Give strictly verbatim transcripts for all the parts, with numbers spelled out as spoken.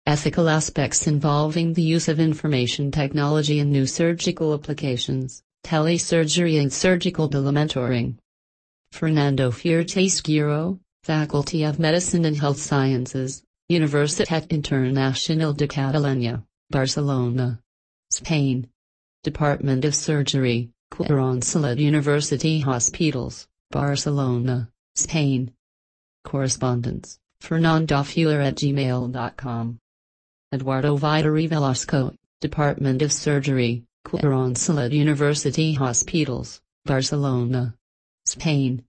Ethical aspects involving the use of information technology in new surgical applications, telesurgery and surgical telementoring. Fernando Fuertes-Guerrero, Faculty of Medicine and Health Sciences, Universitat Internacional de Catalunya, Barcelona, Spain. Department of Surgery, Quirónsalud University Hospitals, Barcelona, Spain. Correspondence, fernandofuller at gmail dot com. Eduardo Vidori Velasco, Department of Surgery, Quirónsalud University Hospitals, Barcelona, Spain.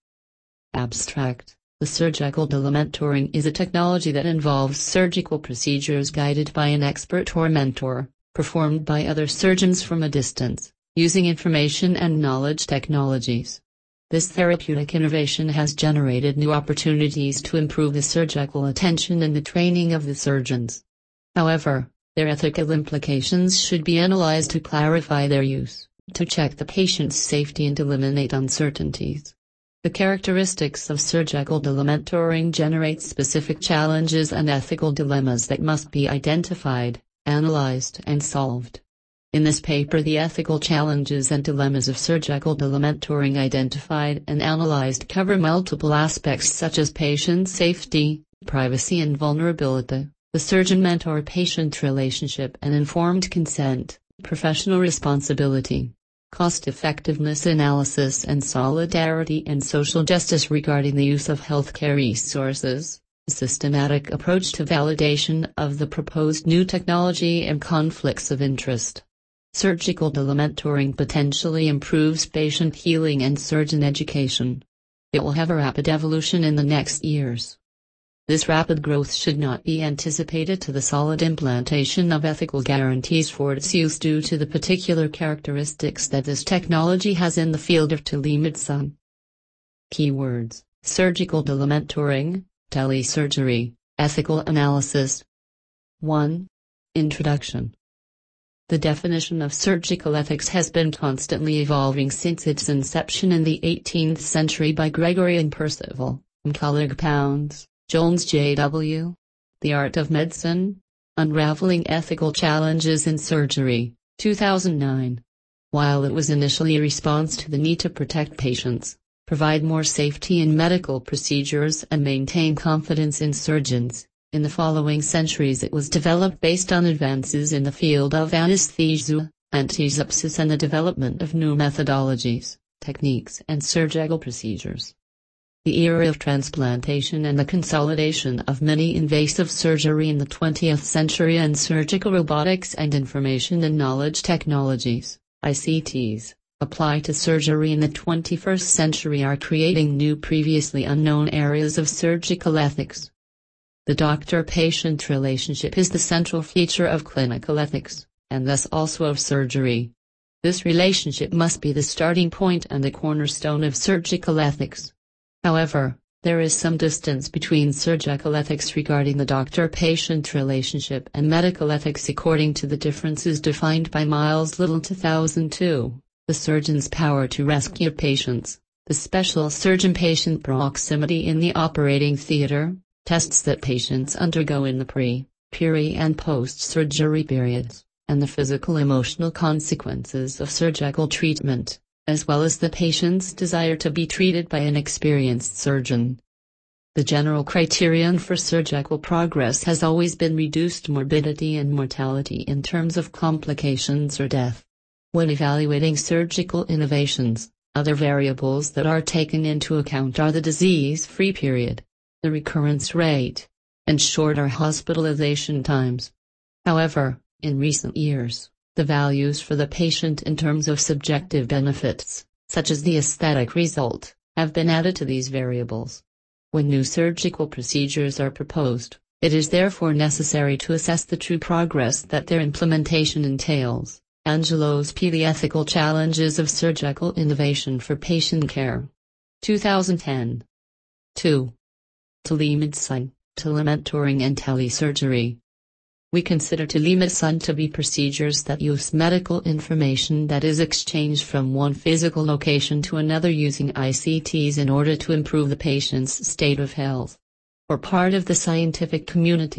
Abstract. The surgical telementoring is a technology that involves surgical procedures guided by an expert or mentor, performed by other surgeons from a distance, using information and knowledge technologies. This therapeutic innovation has generated new opportunities to improve the surgical attention and the training of the surgeons. However, their ethical implications should be analyzed to clarify their use, to check the patient's safety and eliminate uncertainties. The characteristics of surgical telementoring generate specific challenges and ethical dilemmas that must be identified, analyzed and solved. In this paper, the ethical challenges and dilemmas of surgical telementoring identified and analyzed cover multiple aspects such as patient safety, privacy and vulnerability, the surgeon-mentor-patient relationship and informed consent, professional responsibility, cost-effectiveness analysis and solidarity and social justice regarding the use of healthcare resources, systematic approach to validation of the proposed new technology and conflicts of interest. Surgical telementoring potentially improves patient healing and surgeon education. It will have a rapid evolution in the next years. This rapid growth should not be anticipated to the solid implantation of ethical guarantees for its use due to the particular characteristics that this technology has in the field of telemedicine. Keywords: surgical telementoring, telesurgery, ethical analysis. one. Introduction. The definition of surgical ethics has been constantly evolving since its inception in the eighteenth century by Gregory and Percival, McCulloch Pounds, Jones J W The Art of Medicine, Unraveling Ethical Challenges in Surgery, two thousand nine. While it was initially a response to the need to protect patients, provide more safety in medical procedures and maintain confidence in surgeons, in the following centuries it was developed based on advances in the field of anesthesia, antisepsis and the development of new methodologies, techniques and surgical procedures. The era of transplantation and the consolidation of many invasive surgery in the twentieth century and surgical robotics and information and knowledge technologies, I C Ts, apply to surgery in the twenty-first century are creating new previously unknown areas of surgical ethics. The doctor-patient relationship is the central feature of clinical ethics, and thus also of surgery. This relationship must be the starting point and the cornerstone of surgical ethics. However, there is some distance between surgical ethics regarding the doctor-patient relationship and medical ethics according to the differences defined by Miles Little two thousand two, the surgeon's power to rescue patients, the special surgeon-patient proximity in the operating theater, tests that patients undergo in the pre, peri and post-surgery periods, and the physical-emotional consequences of surgical treatment, as well as the patient's desire to be treated by an experienced surgeon. The general criterion for surgical progress has always been reduced morbidity and mortality in terms of complications or death. When evaluating surgical innovations, other variables that are taken into account are the disease-free period, the recurrence rate, and shorter hospitalization times. However, in recent years, the values for the patient in terms of subjective benefits, such as the aesthetic result, have been added to these variables. When new surgical procedures are proposed, it is therefore necessary to assess the true progress that their implementation entails. Angelos P. The Ethical Challenges of Surgical Innovation for Patient Care. two thousand ten. two. Telemedicine, telementoring and telesurgery. We consider telemedicine to be procedures that use medical information that is exchanged from one physical location to another using I C Ts in order to improve the patient's state of health. For part of the scientific community,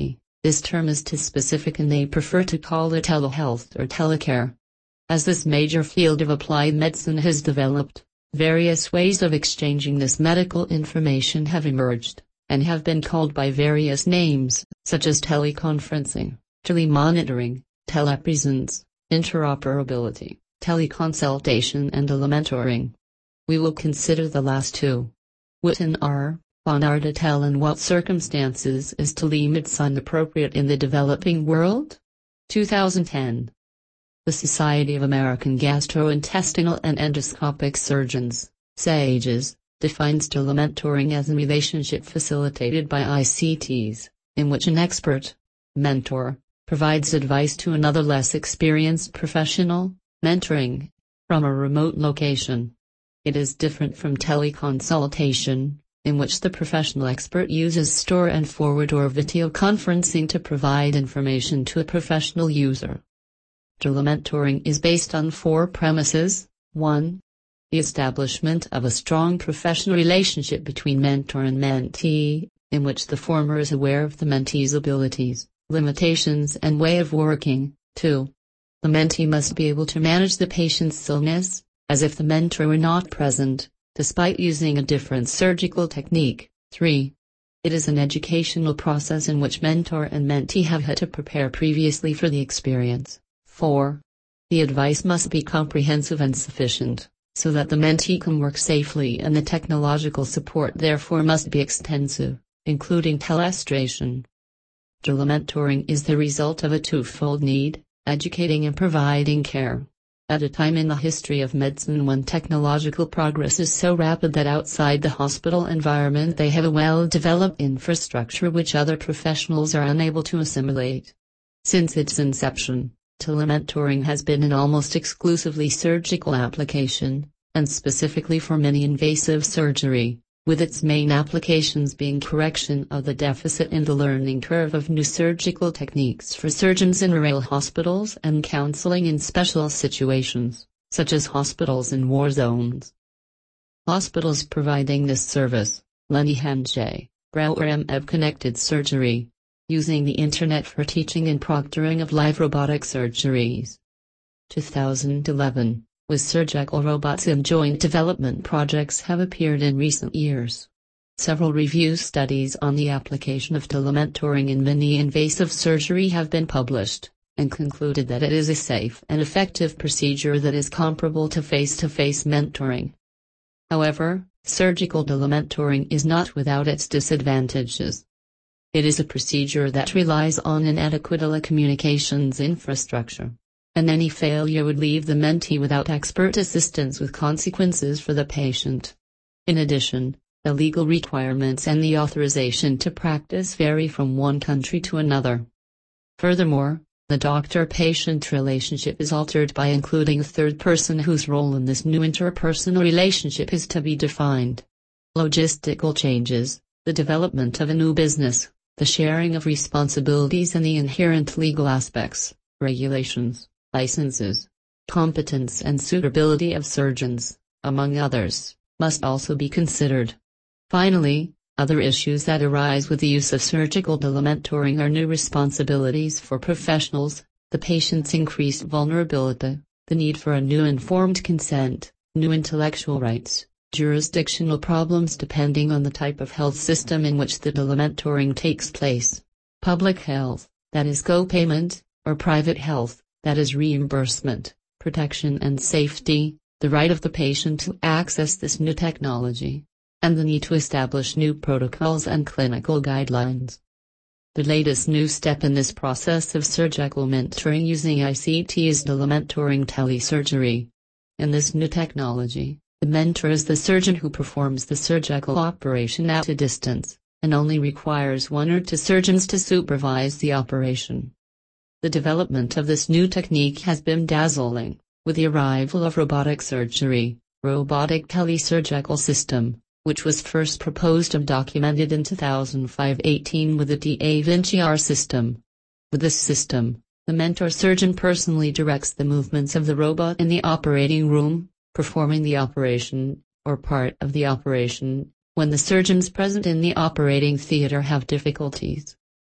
This term is too specific and they prefer to call it telehealth or telecare. As this major field of applied medicine has developed, various ways of exchanging this medical information have emerged, and have been called by various names, such as teleconferencing, telemonitoring, telepresence, interoperability, teleconsultation and telementoring. We will consider the last two. What in are, on are to tell in what circumstances is telemedicine appropriate in the developing world? two thousand ten. The Society of American Gastrointestinal and Endoscopic Surgeons, SAGES, defines telementoring as a relationship facilitated by I C Ts, in which an expert, mentor, provides advice to another less experienced professional, mentoring, from a remote location. It is different from teleconsultation, in which the professional expert uses store and forward or video conferencing to provide information to a professional user. Telementoring is based on four premises. one. The establishment of a strong professional relationship between mentor and mentee, in which the former is aware of the mentee's abilities, limitations and way of working. two. The mentee must be able to manage the patient's illness, as if the mentor were not present, despite using a different surgical technique. three. It is an educational process in which mentor and mentee have had to prepare previously for the experience. four. The advice must be comprehensive and sufficient, so that the mentee can work safely, and the technological support therefore must be extensive, including telestration. Telementoring is the result of a twofold need, educating and providing care. At a time in the history of medicine when technological progress is so rapid that outside the hospital environment they have a well-developed infrastructure which other professionals are unable to assimilate. Since its inception, telementoring has been an almost exclusively surgical application, and specifically for many invasive surgery, with its main applications being correction of the deficit in the learning curve of new surgical techniques for surgeons in rural hospitals and counseling in special situations, such as hospitals in war zones. Hospitals providing this service, Lenny Hanche, Brower M E B Connected Surgery, using the Internet for teaching and proctoring of live robotic surgeries. two thousand eleven, with surgical robots and joint development projects have appeared in recent years. Several review studies on the application of telementoring in mini invasive surgery have been published, and concluded that it is a safe and effective procedure that is comparable to face-to-face mentoring. However, surgical telementoring is not without its disadvantages. It is a procedure that relies on an adequate telecommunications infrastructure, and any failure would leave the mentee without expert assistance with consequences for the patient. In addition, the legal requirements and the authorization to practice vary from one country to another. Furthermore, the doctor-patient relationship is altered by including a third person whose role in this new interpersonal relationship is to be defined. Logistical changes, the development of a new business, the sharing of responsibilities and the inherent legal aspects, regulations, licenses, competence and suitability of surgeons, among others, must also be considered. Finally, other issues that arise with the use of surgical telementoring are new responsibilities for professionals, the patient's increased vulnerability, the need for a new informed consent, new intellectual rights, jurisdictional problems depending on the type of health system in which the telementoring takes place, public health, that is co-payment, or private health, that is reimbursement, protection and safety, the right of the patient to access this new technology, and the need to establish new protocols and clinical guidelines. The latest new step in this process of surgical mentoring using I C T is telementoring telesurgery. In this new technology, the mentor is the surgeon who performs the surgical operation at a distance, and only requires one or two surgeons to supervise the operation. The development of this new technique has been dazzling, with the arrival of robotic surgery, robotic telesurgical system, which was first proposed and documented in two thousand five eighteen with the Da Vinci R system. With this system, the mentor surgeon personally directs the movements of the robot in the operating room, performing the operation, or part of the operation, when the surgeons present in the operating theater have difficulties.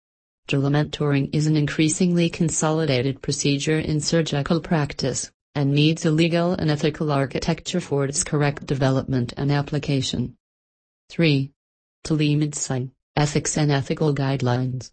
Telementoring is an increasingly consolidated procedure in surgical practice, and needs a legal and ethical architecture for its correct development and application. three. Telemedicine, Ethics and Ethical Guidelines.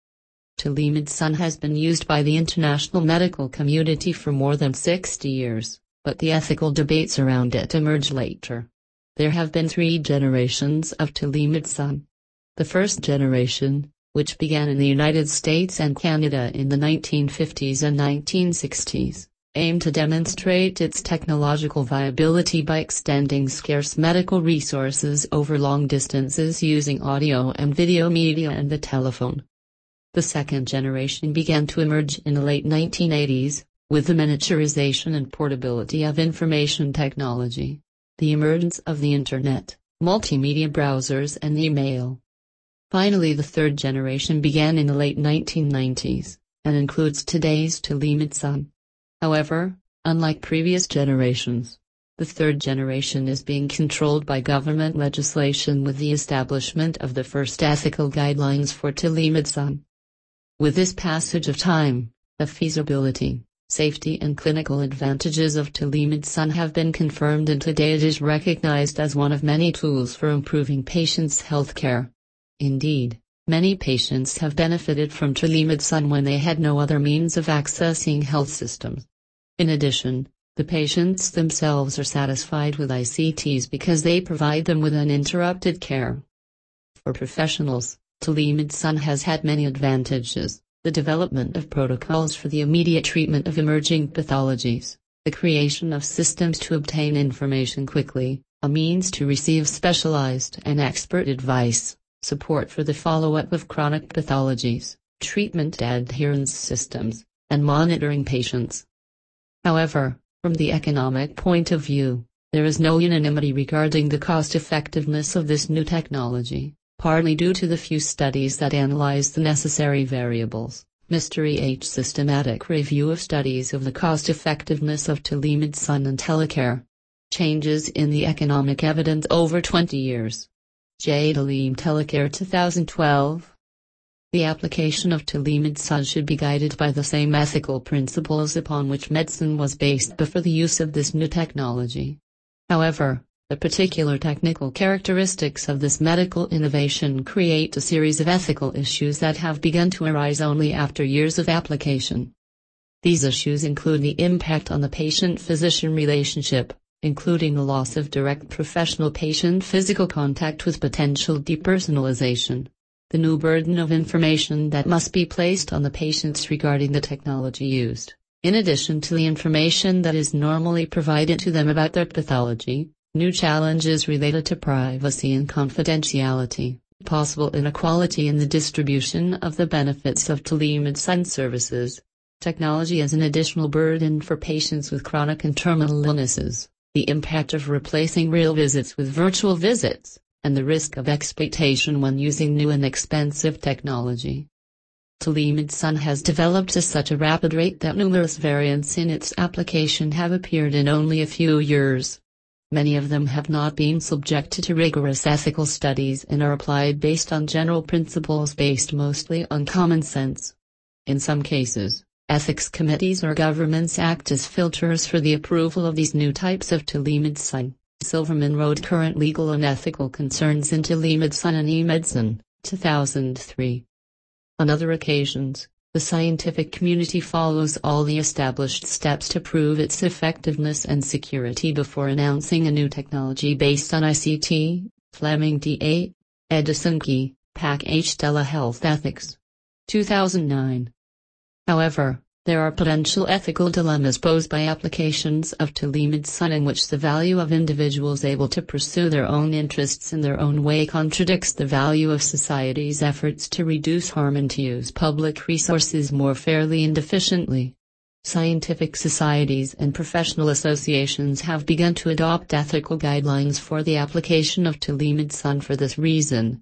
Telemedicine has been used by the international medical community for more than sixty years, but the ethical debates around it emerged later. There have been three generations of telemedicine. The first generation, which began in the United States and Canada in the nineteen fifties and nineteen sixties, aimed to demonstrate its technological viability by extending scarce medical resources over long distances using audio and video media and the telephone. The second generation began to emerge in the late nineteen eighties, with the miniaturization and portability of information technology, the emergence of the Internet, multimedia browsers and email. Finally, the third generation began in the late nineteen nineties, and includes today's telemedicine. However, unlike previous generations, the third generation is being controlled by government legislation with the establishment of the first ethical guidelines for telemedicine. With this passage of time, the feasibility, safety and clinical advantages of telemedicine have been confirmed, and today it is recognized as one of many tools for improving patients' health care. Indeed, many patients have benefited from telemedicine when they had no other means of accessing health systems. In addition, the patients themselves are satisfied with I C Ts because they provide them with uninterrupted care. For professionals, telemedicine has had many advantages: the development of protocols for the immediate treatment of emerging pathologies, the creation of systems to obtain information quickly, a means to receive specialized and expert advice, support for the follow-up of chronic pathologies, treatment adherence systems, and monitoring patients. However, from the economic point of view, there is no unanimity regarding the cost-effectiveness of this new technology, partly due to the few studies that analyze the necessary variables. Mister H. Systematic Review of Studies of the Cost-Effectiveness of Telemedicine and Telecare. Changes in the Economic Evidence Over twenty Years. J. Tele Telecare two thousand twelve. The application of telemedicine should be guided by the same ethical principles upon which medicine was based before the use of this new technology. However, the particular technical characteristics of this medical innovation create a series of ethical issues that have begun to arise only after years of application. These issues include the impact on the patient-physician relationship, including the loss of direct professional patient physical contact with potential depersonalization, the new burden of information that must be placed on the patients regarding the technology used, in addition to the information that is normally provided to them about their pathology, new challenges related to privacy and confidentiality, possible inequality in the distribution of the benefits of telemedicine services, technology as an additional burden for patients with chronic and terminal illnesses, the impact of replacing real visits with virtual visits, and the risk of exploitation when using new and expensive technology. Telemedicine has developed at such a rapid rate that numerous variants in its application have appeared in only a few years. Many of them have not been subjected to rigorous ethical studies and are applied based on general principles based mostly on common sense. In some cases, ethics committees or governments act as filters for the approval of these new types of telemedicine. Silverman wrote Current Legal and Ethical Concerns in Telemedicine and E-Medicine, two thousand three. On other occasions, the scientific community follows all the established steps to prove its effectiveness and security before announcing a new technology based on I C T, Fleming D A, Edison Key, Pack H. Telehealth Ethics. two thousand nine. However, there are potential ethical dilemmas posed by applications of telemedicine in which the value of individuals able to pursue their own interests in their own way contradicts the value of society's efforts to reduce harm and to use public resources more fairly and efficiently. Scientific societies and professional associations have begun to adopt ethical guidelines for the application of telemedicine for this reason.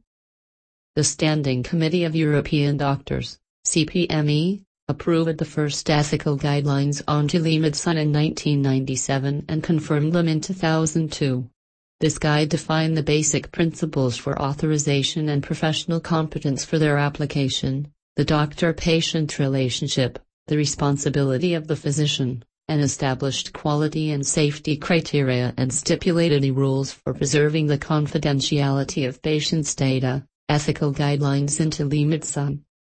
The Standing Committee of European Doctors, C P M E, approved the first ethical guidelines on telemedicine in nineteen ninety-seven and confirmed them in two thousand two. This guide defined the basic principles for authorization and professional competence for their application, the doctor-patient relationship, the responsibility of the physician, and established quality and safety criteria and stipulated rules for preserving the confidentiality of patients' data, ethical guidelines in telemedicine.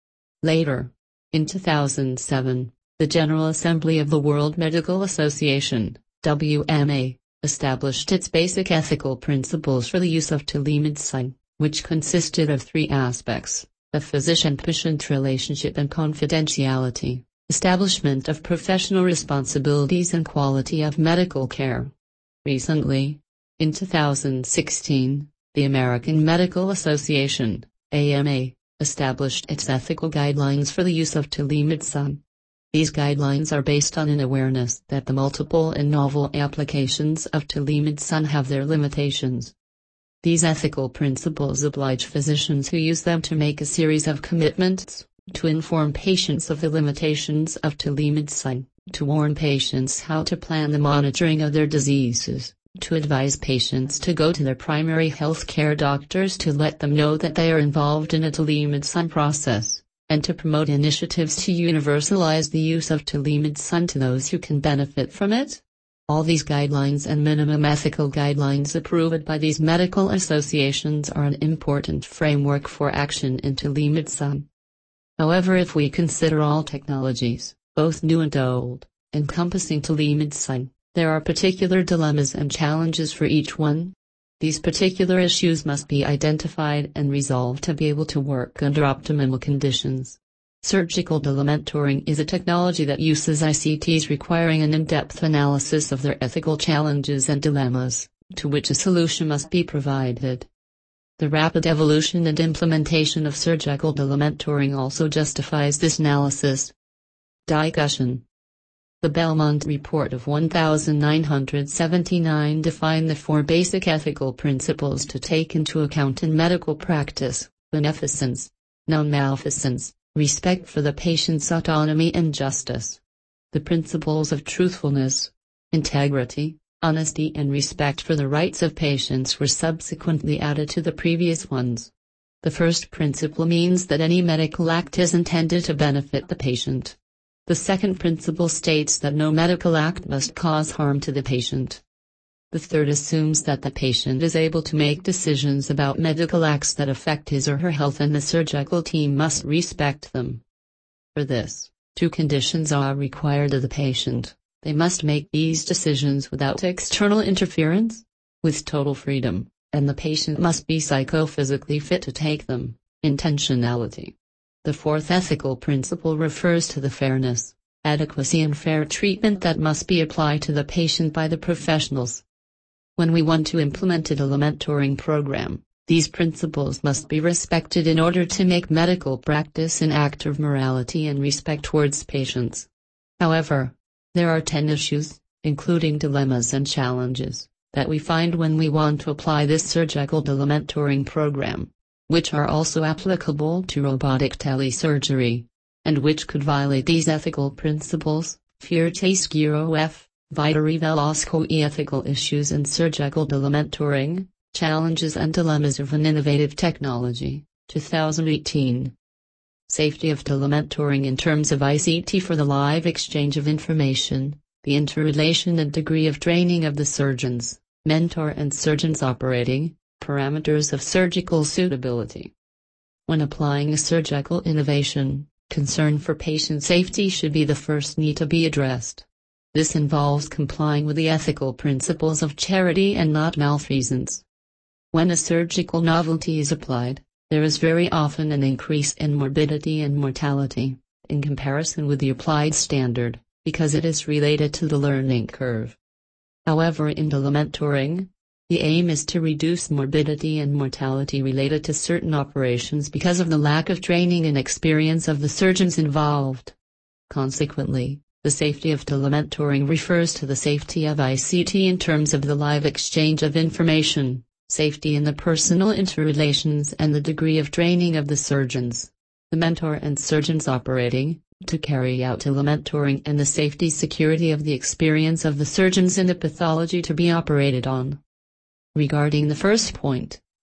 Later, in two thousand seven, the General Assembly of the World Medical Association, W M A, established its basic ethical principles for the use of telemedicine, which consisted of three aspects: a physician-patient relationship and confidentiality, establishment of professional responsibilities and quality of medical care. Recently, in two thousand sixteen, the American Medical Association, A M A, established its ethical guidelines for the use of telemedicine. These guidelines are based on an awareness that the multiple and novel applications of telemedicine have their limitations. These ethical principles oblige physicians who use them to make a series of commitments, to inform patients of the limitations of telemedicine, to warn patients how to plan the monitoring of their diseases, to advise patients to go to their primary health care doctors to let them know that they are involved in a telemedicine process, and to promote initiatives to universalize the use of telemedicine to those who can benefit from it. All these guidelines and minimum ethical guidelines approved by these medical associations are an important framework for action in telemedicine. However, if we consider all technologies, both new and old, encompassing telemedicine, there are particular dilemmas and challenges for each one. These particular issues must be identified and resolved to be able to work under optimal conditions. Surgical telementoring is a technology that uses I C Ts requiring an in-depth analysis of their ethical challenges and dilemmas, to which a solution must be provided. The rapid evolution and implementation of surgical telementoring also justifies this analysis. Discussion. The Belmont Report of nineteen seventy-nine defined the four basic ethical principles to take into account in medical practice: beneficence, non-maleficence, respect for the patient's autonomy and justice. The principles of truthfulness, integrity, honesty and respect for the rights of patients were subsequently added to the previous ones. The first principle means that any medical act is intended to benefit the patient. The second principle states that no medical act must cause harm to the patient. The third assumes that the patient is able to make decisions about medical acts that affect his or her health and the surgical team must respect them. For this, two conditions are required of the patient: they must make these decisions without external interference, with total freedom, and the patient must be psychophysically fit to take them. Intentionality. The fourth ethical principle refers to the fairness, adequacy and fair treatment that must be applied to the patient by the professionals. When we want to implement a telementoring program, these principles must be respected in order to make medical practice an act of morality and respect towards patients. However, there are ten issues, including dilemmas and challenges, that we find when we want to apply this surgical telementoring program, which are also applicable to robotic telesurgery, and which could violate these ethical principles. Fiertesquiro F. Viteri Velasco Ethical Issues in Surgical Telementoring, Challenges and Dilemmas of an Innovative Technology, two thousand eighteen. Safety of telementoring in terms of I C T for the live exchange of information, the interrelation and degree of training of the surgeons, mentor and surgeons operating, parameters of surgical suitability. When applying a surgical innovation, concern for patient safety should be the first need to be addressed. This involves complying with the ethical principles of charity and not malfeasance. When a surgical novelty is applied, there is very often an increase in morbidity and mortality, in comparison with the applied standard, because it is related to the learning curve. However, in telementoring, the aim is to reduce morbidity and mortality related to certain operations because of the lack of training and experience of the surgeons involved. Consequently, the safety of telementoring refers to the safety of I C T in terms of the live exchange of information, safety in the personal interrelations and the degree of training of the surgeons, the mentor and surgeons operating, to carry out telementoring, and the safety security of the experience of the surgeons in the pathology to be operated on. Regarding the first point,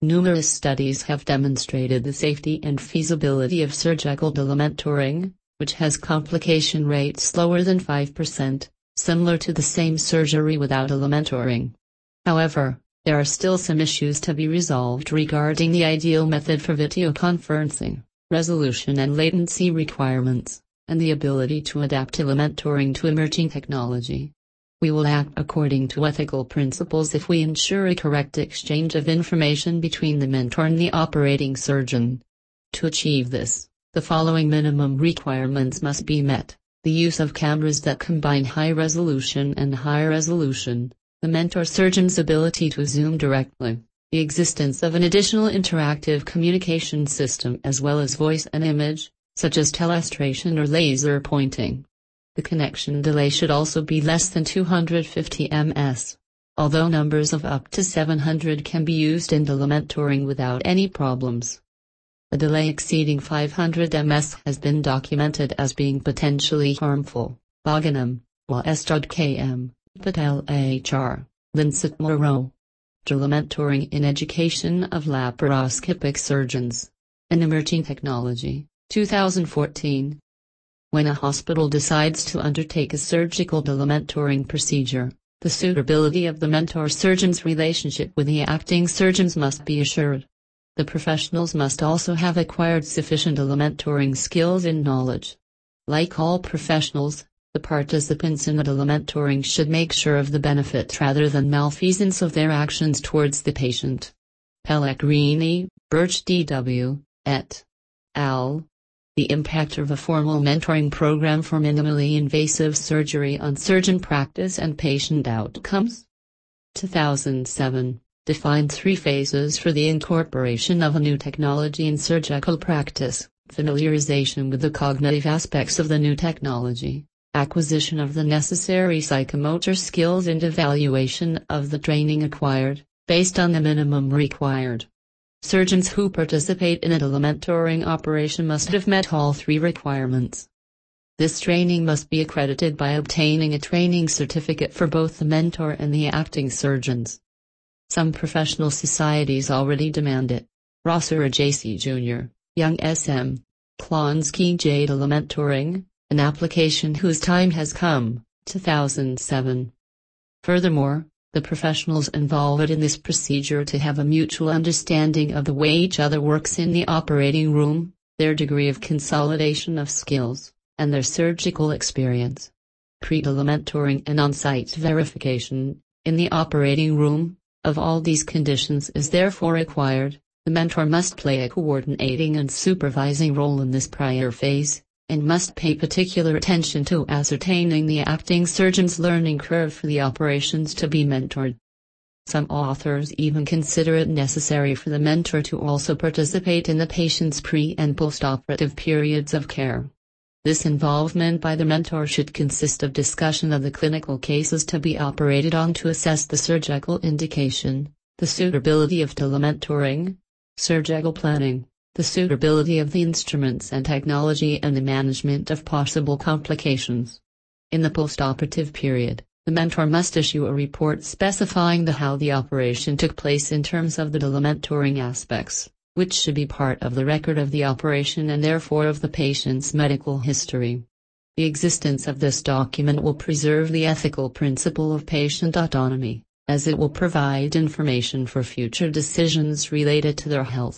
Numerous studies have demonstrated the safety and feasibility of surgical telementoring, which has complication rates lower than five percent, similar to the same surgery without telementoring. However, there are still some issues to be resolved regarding the ideal method for video conferencing, resolution and latency requirements, and the ability to adapt telementoring to emerging technology. We will act according to ethical principles if we ensure a correct exchange of information between the mentor and the operating surgeon. To achieve this, the following minimum requirements must be met: the use of cameras that combine high resolution and high resolution, the mentor surgeon's ability to zoom directly, the existence of an additional interactive communication system as well as voice and image, such as telestration or laser pointing. The connection delay should also be less than two hundred fifty milliseconds. Although numbers of up to seven hundred can be used in telementoring without any problems. A delay exceeding five hundred milliseconds has been documented as being potentially harmful. Boghanam, W S K M, Patel H R, Linsett Moreau. Telementoring in Education of Laparoscopic Surgeons. An Emerging Technology, two thousand fourteen. When a hospital decides to undertake a surgical telementoring procedure, the suitability of the mentor surgeon's relationship with the acting surgeons must be assured. The professionals must also have acquired sufficient telementoring skills and knowledge. Like all professionals, the participants in the telementoring should make sure of the benefit rather than malfeasance of their actions towards the patient. Pellegrini, Birch D W, et al. The impact of a formal mentoring program for minimally invasive surgery on surgeon practice and patient outcomes. two thousand seven, defined three phases for the incorporation of a new technology in surgical practice: familiarization with the cognitive aspects of the new technology, acquisition of the necessary psychomotor skills and evaluation of the training acquired, based on the minimum required. Surgeons who participate in a telementoring operation must have met all three requirements. This training must be accredited by obtaining a training certificate for both the mentor and the acting surgeons. Some professional societies already demand it. Rosser J C Junior, Young S M, Klonsky J. Telementoring, an application whose time has come, two thousand seven. Furthermore, the professionals involved in this procedure to have a mutual understanding of the way each other works in the operating room, their degree of consolidation of skills, and their surgical experience. Pre-telementoring and on-site verification, in the operating room, of all these conditions is therefore required. The mentor must play a coordinating and supervising role in this prior phase, and must pay particular attention to ascertaining the acting surgeon's learning curve for the operations to be mentored. Some authors even consider it necessary for the mentor to also participate in the patient's pre- and post-operative periods of care. This involvement by the mentor should consist of discussion of the clinical cases to be operated on to assess the surgical indication, the suitability of telementoring, surgical planning, the suitability of the instruments and technology, and the management of possible complications. In the postoperative period, the mentor must issue a report specifying the how the operation took place in terms of the telementoring aspects, which should be part of the record of the operation and therefore of the patient's medical history. The existence of this document will preserve the ethical principle of patient autonomy, as it will provide information for future decisions related to their health.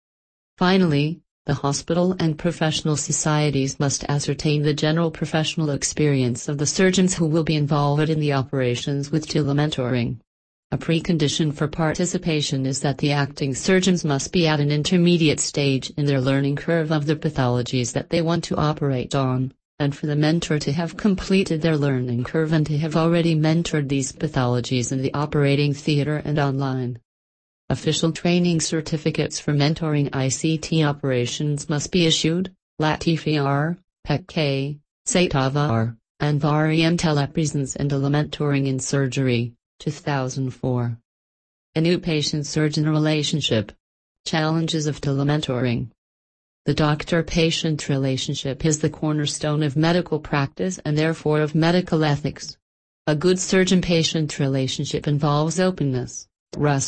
Finally, the hospital and professional societies must ascertain the general professional experience of the surgeons who will be involved in the operations with telementoring. A precondition for participation is that the acting surgeons must be at an intermediate stage in their learning curve of the pathologies that they want to operate on, and for the mentor to have completed their learning curve and to have already mentored these pathologies in the operating theater and online. Official training certificates for mentoring I C T operations must be issued. Latifi R, Peck K, Saitava R, and Varian Telepresence and Telementoring in Surgery, two thousand four. A new patient-surgeon relationship. Challenges of telementoring. The doctor-patient relationship is the cornerstone of medical practice and therefore of medical ethics. A good surgeon-patient relationship involves openness, trust,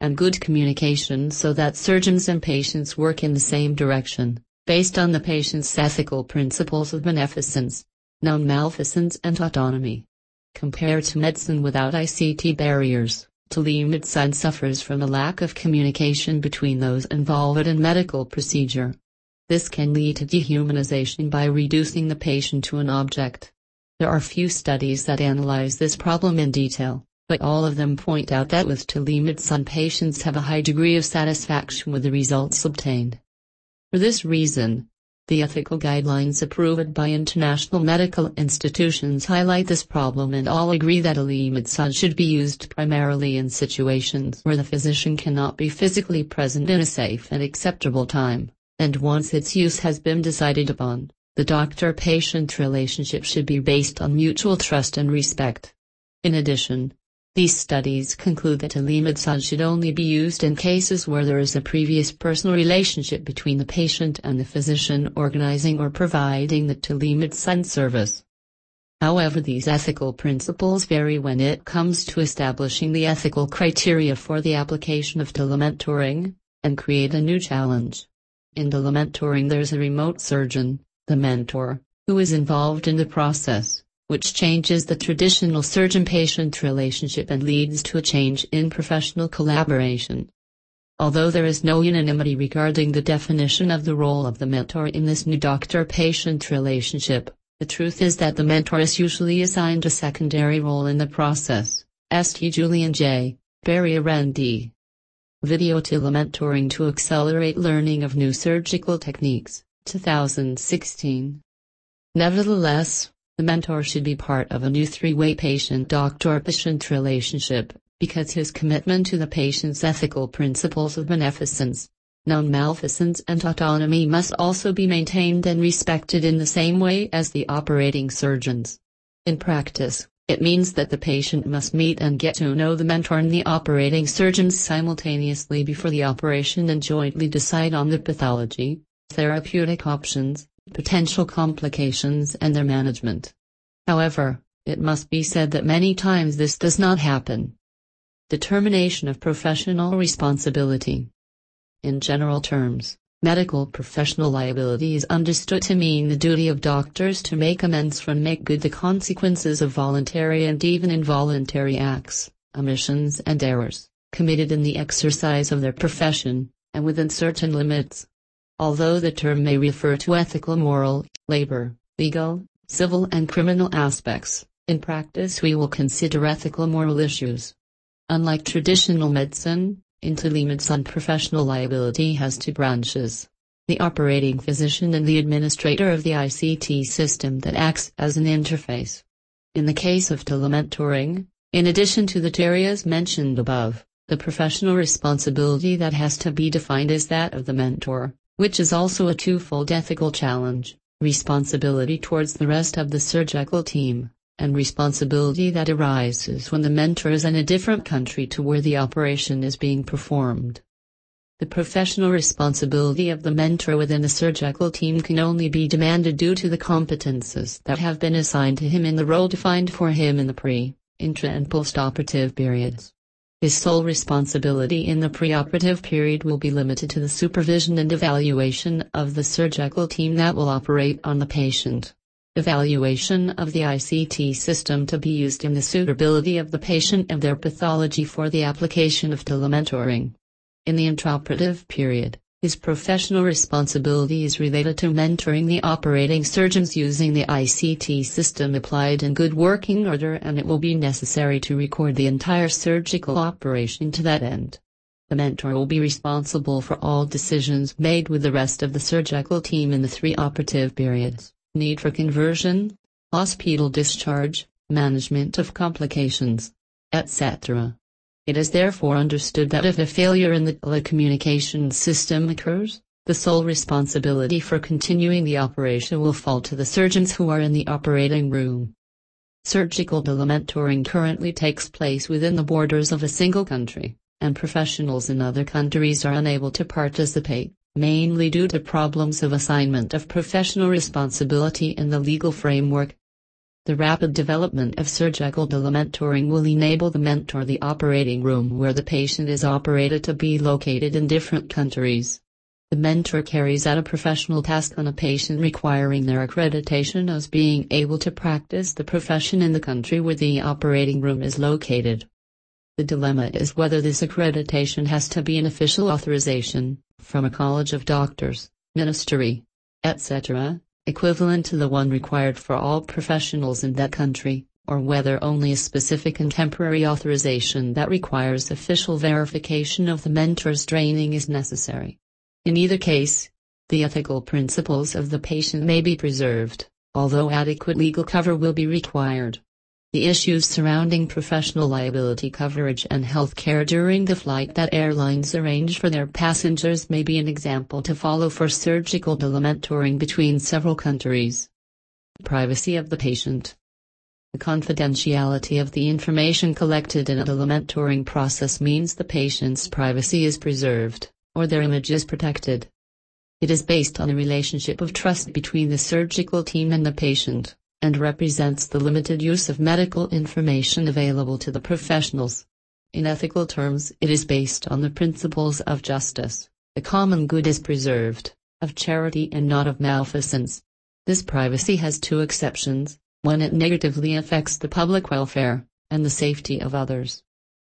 and good communication so that surgeons and patients work in the same direction, based on the patient's ethical principles of beneficence, non-maleficence and autonomy. Compared to medicine without I C T barriers, telemedicine suffers from a lack of communication between those involved in medical procedure. This can lead to dehumanization by reducing the patient to an object. There are few studies that analyze this problem in detail, but all of them point out that with telemedicine patients have a high degree of satisfaction with the results obtained. For this reason, the ethical guidelines approved by international medical institutions highlight this problem and all agree that telemedicine should be used primarily in situations where the physician cannot be physically present in a safe and acceptable time, and once its use has been decided upon, the doctor-patient relationship should be based on mutual trust and respect. In addition, these studies conclude that telemedicine should only be used in cases where there is a previous personal relationship between the patient and the physician organizing or providing the telemedicine service. However, these ethical principles vary when it comes to establishing the ethical criteria for the application of telementoring, and create a new challenge. In telementoring there's a remote surgeon, the mentor, who is involved in the process, which changes the traditional surgeon-patient relationship and leads to a change in professional collaboration. Although there is no unanimity regarding the definition of the role of the mentor in this new doctor-patient relationship, the truth is that the mentor is usually assigned a secondary role in the process. Saint Julian J. Barrier N D. Video Telementoring to Accelerate Learning of New Surgical Techniques, two thousand sixteen. Nevertheless, the mentor should be part of a new three-way patient-doctor-patient relationship, because his commitment to the patient's ethical principles of beneficence, non-maleficence and autonomy must also be maintained and respected in the same way as the operating surgeons. In practice, it means that the patient must meet and get to know the mentor and the operating surgeons simultaneously before the operation and jointly decide on the pathology, therapeutic options, potential complications and their management. However, it must be said that many times this does not happen. Determination of professional responsibility. In general terms, medical professional liability is understood to mean the duty of doctors to make amends for and make good the consequences of voluntary and even involuntary acts, omissions and errors, committed in the exercise of their profession, and within certain limits. Although the term may refer to ethical, moral, labor, legal, civil and criminal aspects, in practice we will consider ethical moral issues. Unlike traditional medicine, in telemedicine professional liability has two branches: the operating physician and the administrator of the I C T system that acts as an interface. In the case of telementoring, in addition to the areas mentioned above, the professional responsibility that has to be defined is that of the mentor, which is also a twofold ethical challenge: responsibility towards the rest of the surgical team, and responsibility that arises when the mentor is in a different country to where the operation is being performed. The professional responsibility of the mentor within the surgical team can only be demanded due to the competences that have been assigned to him in the role defined for him in the pre, intra and post-operative periods. His sole responsibility in the preoperative period will be limited to the supervision and evaluation of the surgical team that will operate on the patient. Evaluation of the I C T system to be used in the suitability of the patient and their pathology for the application of telementoring. In the intraoperative period, his professional responsibility is related to mentoring the operating surgeons using the I C T system applied in good working order, and it will be necessary to record the entire surgical operation to that end. The mentor will be responsible for all decisions made with the rest of the surgical team in the three operative periods: need for conversion, hospital discharge, management of complications, et cetera. It is therefore understood that if a failure in the telecommunication system occurs, the sole responsibility for continuing the operation will fall to the surgeons who are in the operating room. Surgical telementoring currently takes place within the borders of a single country, and professionals in other countries are unable to participate, mainly due to problems of assignment of professional responsibility in the legal framework. The rapid development of surgical delamentoring will enable the mentor the operating room where the patient is operated to be located in different countries. The mentor carries out a professional task on a patient requiring their accreditation as being able to practice the profession in the country where the operating room is located. The dilemma is whether this accreditation has to be an official authorization, from a college of doctors, ministry, et cetera, equivalent to the one required for all professionals in that country, or whether only a specific and temporary authorization that requires official verification of the mentor's training is necessary. In either case, the ethical principles of the patient may be preserved, although adequate legal cover will be required. The issues surrounding professional liability coverage and health care during the flight that airlines arrange for their passengers may be an example to follow for surgical delamentoring between several countries. Privacy of the patient. The confidentiality of the information collected in a delamentoring process means the patient's privacy is preserved, or their image is protected. It is based on a relationship of trust between the surgical team and the patient, and represents the limited use of medical information available to the professionals. In ethical terms, it is based on the principles of justice, the common good is preserved, of charity and not of malfeasance. This privacy has two exceptions: when it negatively affects the public welfare, and the safety of others.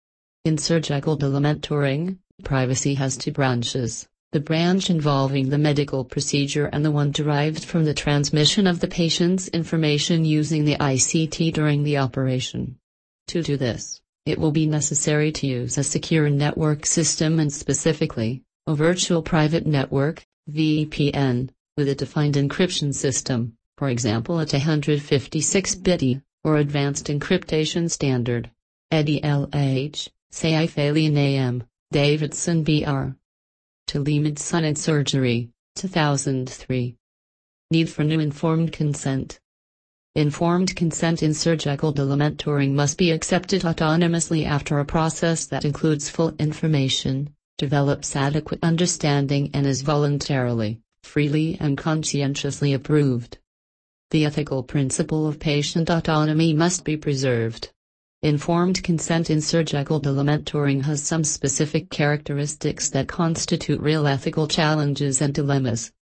In surgical delamentoring, privacy has two branches: the branch involving the medical procedure and the one derived from the transmission of the patient's information using the I C T during the operation. To do this, it will be necessary to use a secure network system and specifically, a virtual private network, V P N, with a defined encryption system, for example a two fifty-six bit E, or Advanced Encryption Standard, A D L H, Saif Alien A M, Davidson B R. Telemedicine and Surgery, two thousand three. Need for new informed consent. Informed consent in surgical delamentoring must be accepted autonomously after a process that includes full information, develops adequate understanding and is voluntarily, freely and conscientiously approved. The ethical principle of patient autonomy must be preserved. Informed consent in surgical delamentoring has some specific characteristics that constitute real ethical challenges and dilemmas.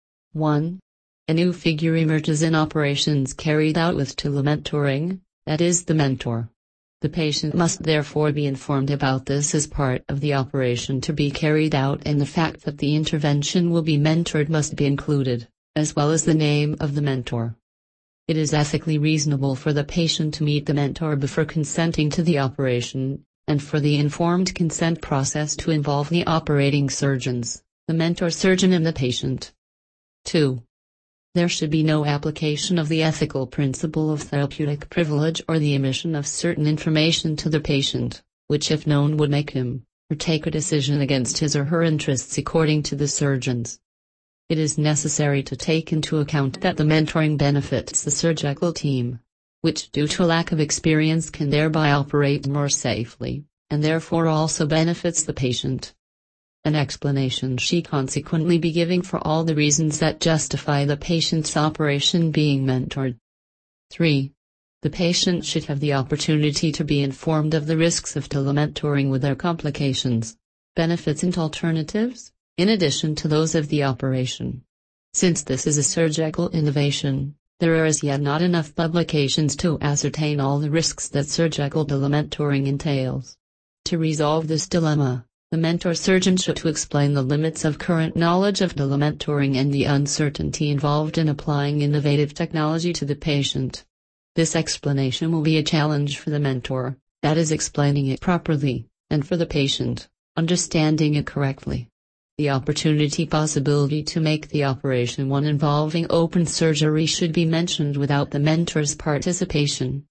one. A new figure emerges in operations carried out with delamentoring, that is the mentor. The patient must therefore be informed about this as part of the operation to be carried out, and the fact that the intervention will be mentored must be included, as well as the name of the mentor. It is ethically reasonable for the patient to meet the mentor before consenting to the operation, and for the informed consent process to involve the operating surgeons, the mentor surgeon and the patient. two. There should be no application of the ethical principle of therapeutic privilege or the omission of certain information to the patient, which if known would make him, or take a decision against his or her interests according to the surgeons. It is necessary to take into account that the mentoring benefits the surgical team, which due to a lack of experience can thereby operate more safely, and therefore also benefits the patient. An explanation should consequently be given for all the reasons that justify the patient's operation being mentored. three. The patient should have the opportunity to be informed of the risks of delamentoring with their complications, benefits and alternatives, in addition to those of the operation. Since this is a surgical innovation, there are as yet not enough publications to ascertain all the risks that surgical delamentoring entails. To resolve this dilemma, the mentor surgeon should to explain the limits of current knowledge of delamentoring and the uncertainty involved in applying innovative technology to the patient. This explanation will be a challenge for the mentor, that is explaining it properly, and for the patient, understanding it correctly. The opportunity possibility to make the operation one involving open surgery should be mentioned without the mentor's participation.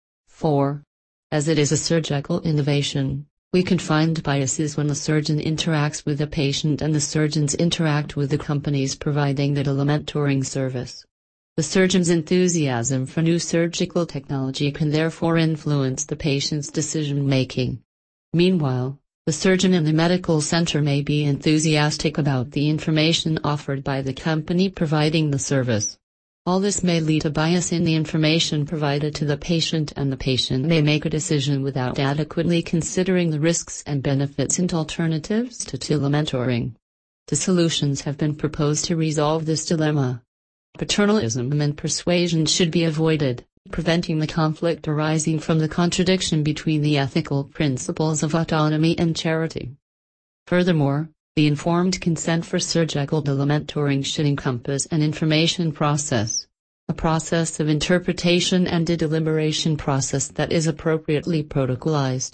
four. As it is a surgical innovation, we can find biases when the surgeon interacts with the patient and the surgeons interact with the companies providing the delamentoring service. The surgeon's enthusiasm for new surgical technology can therefore influence the patient's decision-making. Meanwhile, the surgeon in the medical center may be enthusiastic about the information offered by the company providing the service. All this may lead to bias in the information provided to the patient, and the patient may make a decision without adequately considering the risks and benefits and alternatives to telementoring. The solutions have been proposed to resolve this dilemma. Paternalism and persuasion should be avoided, preventing the conflict arising from the contradiction between the ethical principles of autonomy and charity. Furthermore, the informed consent for surgical telementoring should encompass an information process, a process of interpretation and a deliberation process that is appropriately protocolized.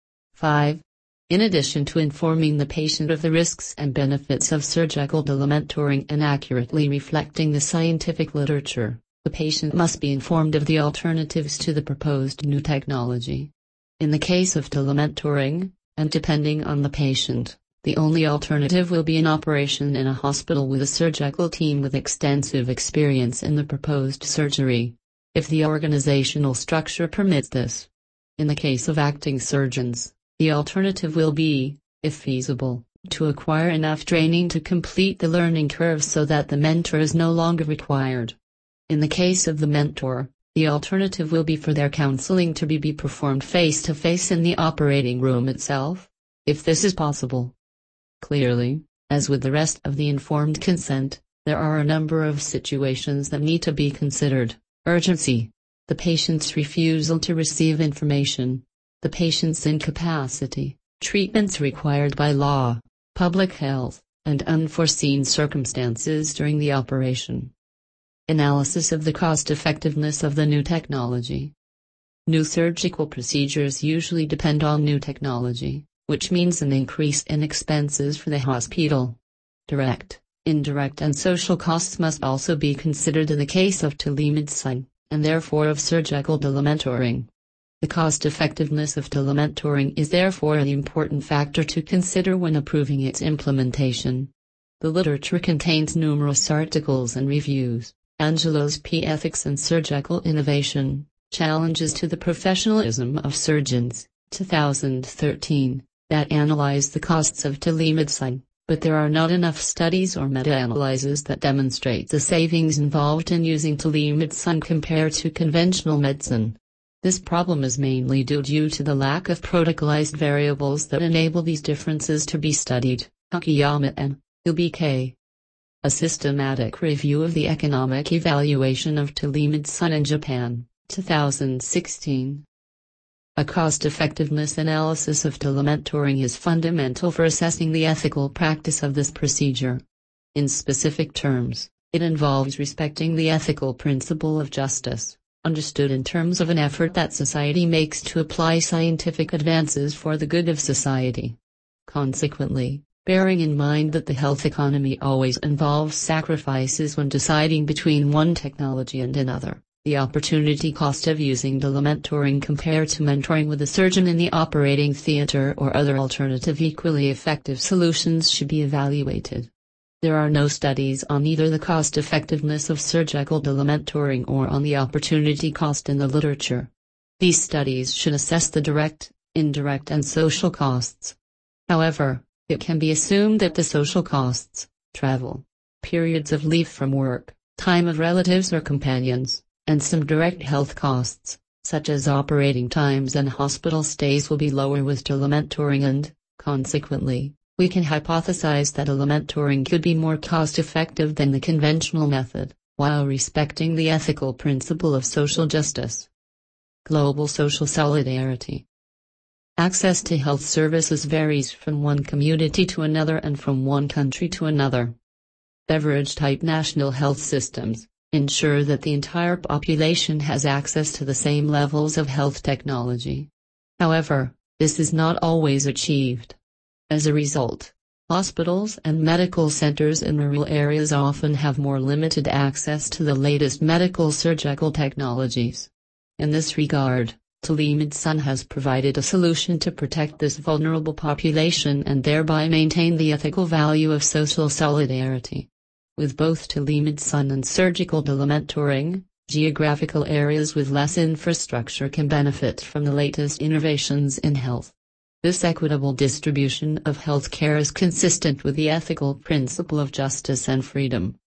five. In addition to informing the patient of the risks and benefits of surgical telementoring and accurately reflecting the scientific literature, the patient must be informed of the alternatives to the proposed new technology. In the case of telementoring, and depending on the patient, the only alternative will be an operation in a hospital with a surgical team with extensive experience in the proposed surgery, if the organizational structure permits this. In the case of acting surgeons, the alternative will be, if feasible, to acquire enough training to complete the learning curve so that the mentor is no longer required. In the case of the mentor, the alternative will be for their counseling to be, be performed face-to-face in the operating room itself, if this is possible. Clearly, as with the rest of the informed consent, there are a number of situations that need to be considered: urgency, the patient's refusal to receive information, the patient's incapacity, treatments required by law, public health, and unforeseen circumstances during the operation. Analysis of the cost-effectiveness of the new technology. New surgical procedures usually depend on new technology, which means an increase in expenses for the hospital. Direct, indirect and social costs must also be considered in the case of telemedicine, and therefore of surgical telementoring. The cost-effectiveness of telementoring is therefore an important factor to consider when approving its implementation. The literature contains numerous articles and reviews. Angelos P. Ethics and Surgical Innovation, Challenges to the Professionalism of Surgeons, two thousand thirteen, that analyze the costs of telemedicine, but there are not enough studies or meta-analyses that demonstrate the savings involved in using telemedicine compared to conventional medicine. This problem is mainly due due to the lack of protocolized variables that enable these differences to be studied. Akiyama and U B K. A Systematic Review of the Economic Evaluation of Telemedicine in Japan, two thousand sixteen. A cost-effectiveness analysis of telementoring is fundamental for assessing the ethical practice of this procedure. In specific terms, it involves respecting the ethical principle of justice, understood in terms of an effort that society makes to apply scientific advances for the good of society. Consequently, bearing in mind that the health economy always involves sacrifices when deciding between one technology and another, the opportunity cost of using telementoring compared to mentoring with a surgeon in the operating theater or other alternative equally effective solutions should be evaluated. There are no studies on either the cost-effectiveness of surgical telementoring or on the opportunity cost in the literature. These studies should assess the direct, indirect and social costs. However, it can be assumed that the social costs, travel, periods of leave from work, time of relatives or companions, and some direct health costs, such as operating times and hospital stays, will be lower with telementoring and, consequently, we can hypothesize that telementoring could be more cost-effective than the conventional method, while respecting the ethical principle of social justice. Global social solidarity. Access to health services varies from one community to another and from one country to another. Beverage-type national health systems ensure that the entire population has access to the same levels of health technology. However, this is not always achieved. As a result, hospitals and medical centers in rural areas often have more limited access to the latest medical surgical technologies. In this regard, telemedicine has provided a solution to protect this vulnerable population and thereby maintain the ethical value of social solidarity. With both telemedicine and surgical telementoring, geographical areas with less infrastructure can benefit from the latest innovations in health. This equitable distribution of healthcare is consistent with the ethical principle of justice and freedom.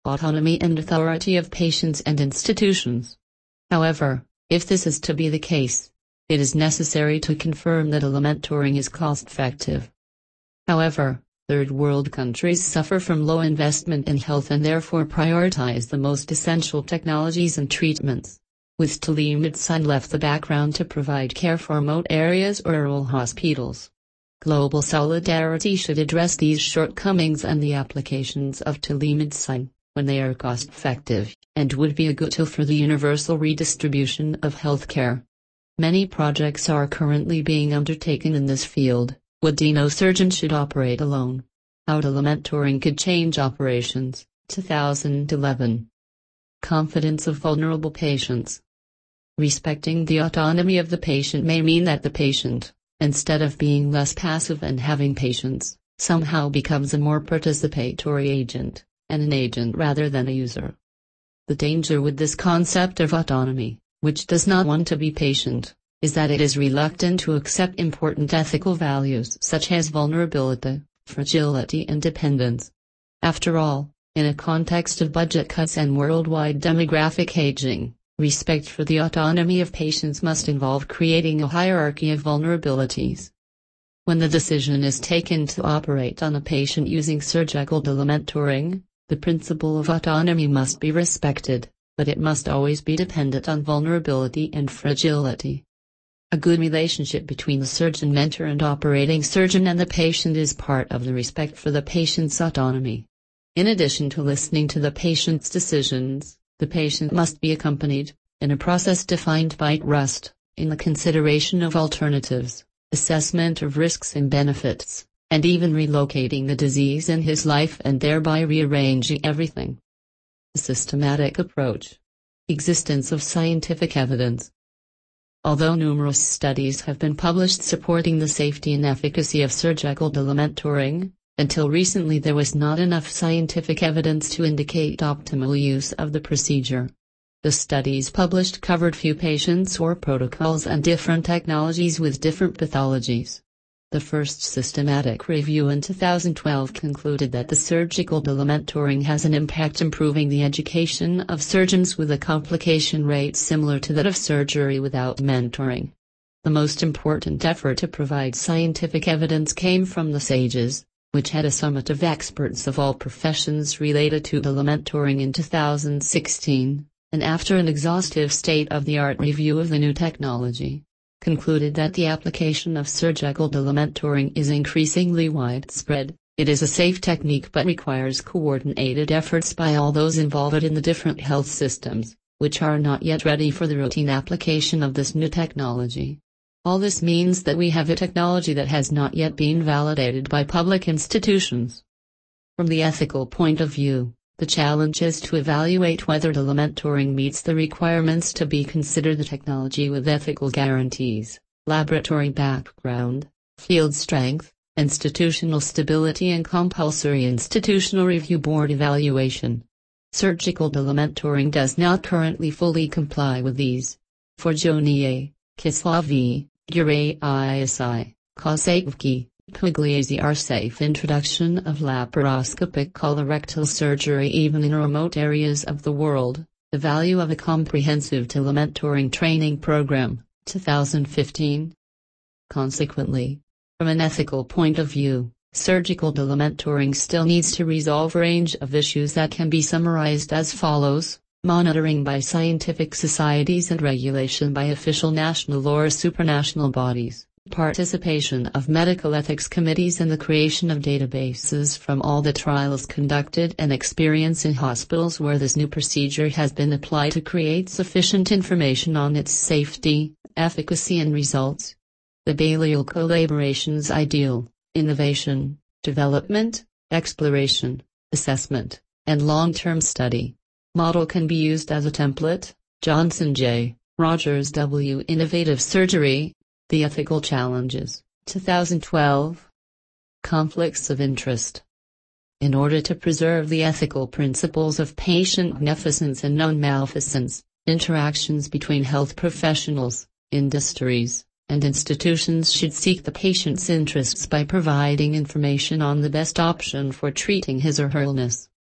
autonomy and authority of patients and institutions. However, if this is to be the case, it is necessary to confirm that elementoring is cost-effective. However, third world countries suffer from low investment in health and therefore prioritize the most essential technologies and treatments. With telemedicine left the background to provide care for remote areas or rural hospitals. Global solidarity should address these shortcomings and the applications of telemedicine, when they are cost-effective, and would be a good tool for the universal redistribution of healthcare. Many projects are currently being undertaken in this field. Would no surgeon should operate alone? How telementoring could change operations, two thousand eleven. Confidence of vulnerable patients. Respecting the autonomy of the patient may mean that the patient, instead of being less passive and having patience, somehow becomes a more participatory agent, and an agent rather than a user. The danger with this concept of autonomy, which does not want to be patient, is that it is reluctant to accept important ethical values such as vulnerability, fragility and dependence. After all, in a context of budget cuts and worldwide demographic aging, respect for the autonomy of patients must involve creating a hierarchy of vulnerabilities. When the decision is taken to operate on a patient using surgical telementoring, the principle of autonomy must be respected, but it must always be dependent on vulnerability and fragility. A good relationship between the surgeon mentor and operating surgeon and the patient is part of the respect for the patient's autonomy. In addition to listening to the patient's decisions, the patient must be accompanied, in a process defined by trust, in the consideration of alternatives, assessment of risks and benefits, and even relocating the disease in his life and thereby rearranging everything. The systematic approach. Existence of scientific evidence. Although numerous studies have been published supporting the safety and efficacy of surgical telementoring, until recently there was not enough scientific evidence to indicate optimal use of the procedure. The studies published covered few patients or protocols and different technologies with different pathologies. The first systematic review in two thousand twelve concluded that the surgical telementoring has an impact improving the education of surgeons with a complication rate similar to that of surgery without mentoring. The most important effort to provide scientific evidence came from the SAGES, which had a summit of experts of all professions related to telementoring in two thousand sixteen, and after an exhaustive state-of-the-art review of the new technology, concluded that the application of surgical telementoring is increasingly widespread. It is a safe technique but requires coordinated efforts by all those involved in the different health systems, which are not yet ready for the routine application of this new technology. All this means that we have a technology that has not yet been validated by public institutions. From the ethical point of view, the challenge is to evaluate whether telementoring meets the requirements to be considered the technology with ethical guarantees, laboratory background, field strength, institutional stability and compulsory institutional review board evaluation. Surgical telementoring does not currently fully comply with these. Forgione, Kislavi, Gure Isi, Kosakivki, Pugliese are safe introduction of laparoscopic colorectal surgery even in remote areas of the world, the value of a comprehensive telementoring training program, two thousand fifteen. Consequently, from an ethical point of view, surgical telementoring still needs to resolve a range of issues that can be summarized as follows: monitoring by scientific societies and regulation by official national or supranational bodies. Participation of medical ethics committees and the creation of databases from all the trials conducted and experience in hospitals where this new procedure has been applied to create sufficient information on its safety, efficacy and results. The Balliol collaboration's ideal, innovation, development, exploration, assessment, and long-term study model can be used as a template. Johnson J. Rogers W. Innovative Surgery. The Ethical Challenges, two thousand twelve. Conflicts of interest. In order to preserve the ethical principles of patient beneficence and non-maleficence, interactions between health professionals, industries, and institutions should seek the patient's interests by providing information on the best option for treating his or her illness.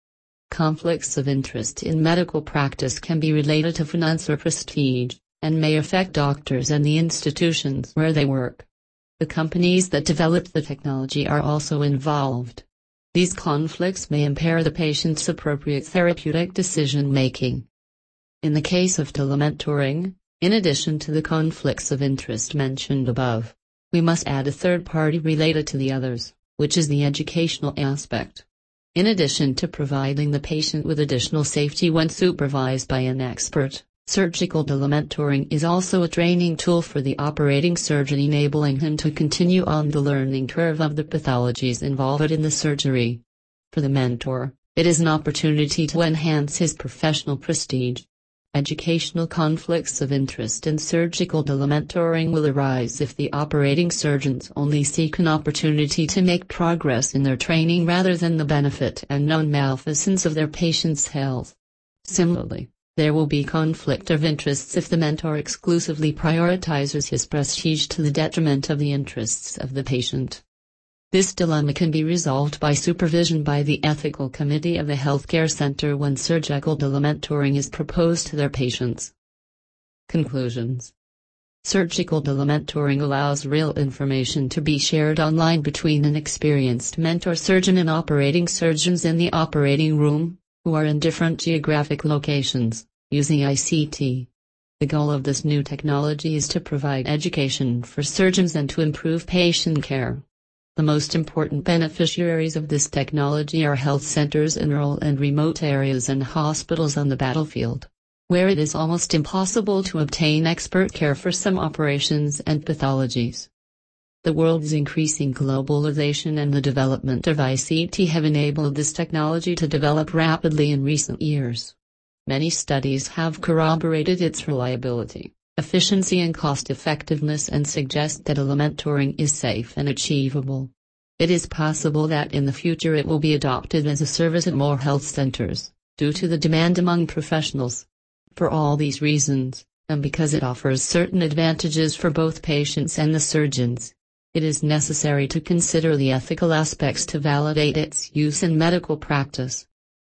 Conflicts of interest in medical practice can be related to finance or prestige, and may affect doctors and the institutions where they work. The companies that developed the technology are also involved. These conflicts may impair the patient's appropriate therapeutic decision-making. In the case of telementoring, in addition to the conflicts of interest mentioned above, we must add a third party related to the others, which is the educational aspect. In addition to providing the patient with additional safety when supervised by an expert, surgical telementoring is also a training tool for the operating surgeon, enabling him to continue on the learning curve of the pathologies involved in the surgery. For the mentor, it is an opportunity to enhance his professional prestige. Educational conflicts of interest in surgical telementoring will arise if the operating surgeons only seek an opportunity to make progress in their training rather than the benefit and known malfeasance of their patient's health. Similarly, there will be conflict of interests if the mentor exclusively prioritizes his prestige to the detriment of the interests of the patient. This dilemma can be resolved by supervision by the ethical committee of the healthcare center when surgical telementoring is proposed to their patients. Conclusions. Surgical telementoring allows real information to be shared online between an experienced mentor surgeon and operating surgeons in the operating room, who are in different geographic locations, using I C T. The goal of this new technology is to provide education for surgeons and to improve patient care. The most important beneficiaries of this technology are health centers in rural and remote areas and hospitals on the battlefield, where it is almost impossible to obtain expert care for some operations and pathologies. The world's increasing globalization and the development of I C T have enabled this technology to develop rapidly in recent years. Many studies have corroborated its reliability, efficiency and cost-effectiveness and suggest that telementoring is safe and achievable. It is possible that in the future it will be adopted as a service at more health centers, due to the demand among professionals. For all these reasons, and because it offers certain advantages for both patients and the surgeons, it is necessary to consider the ethical aspects to validate its use in medical practice.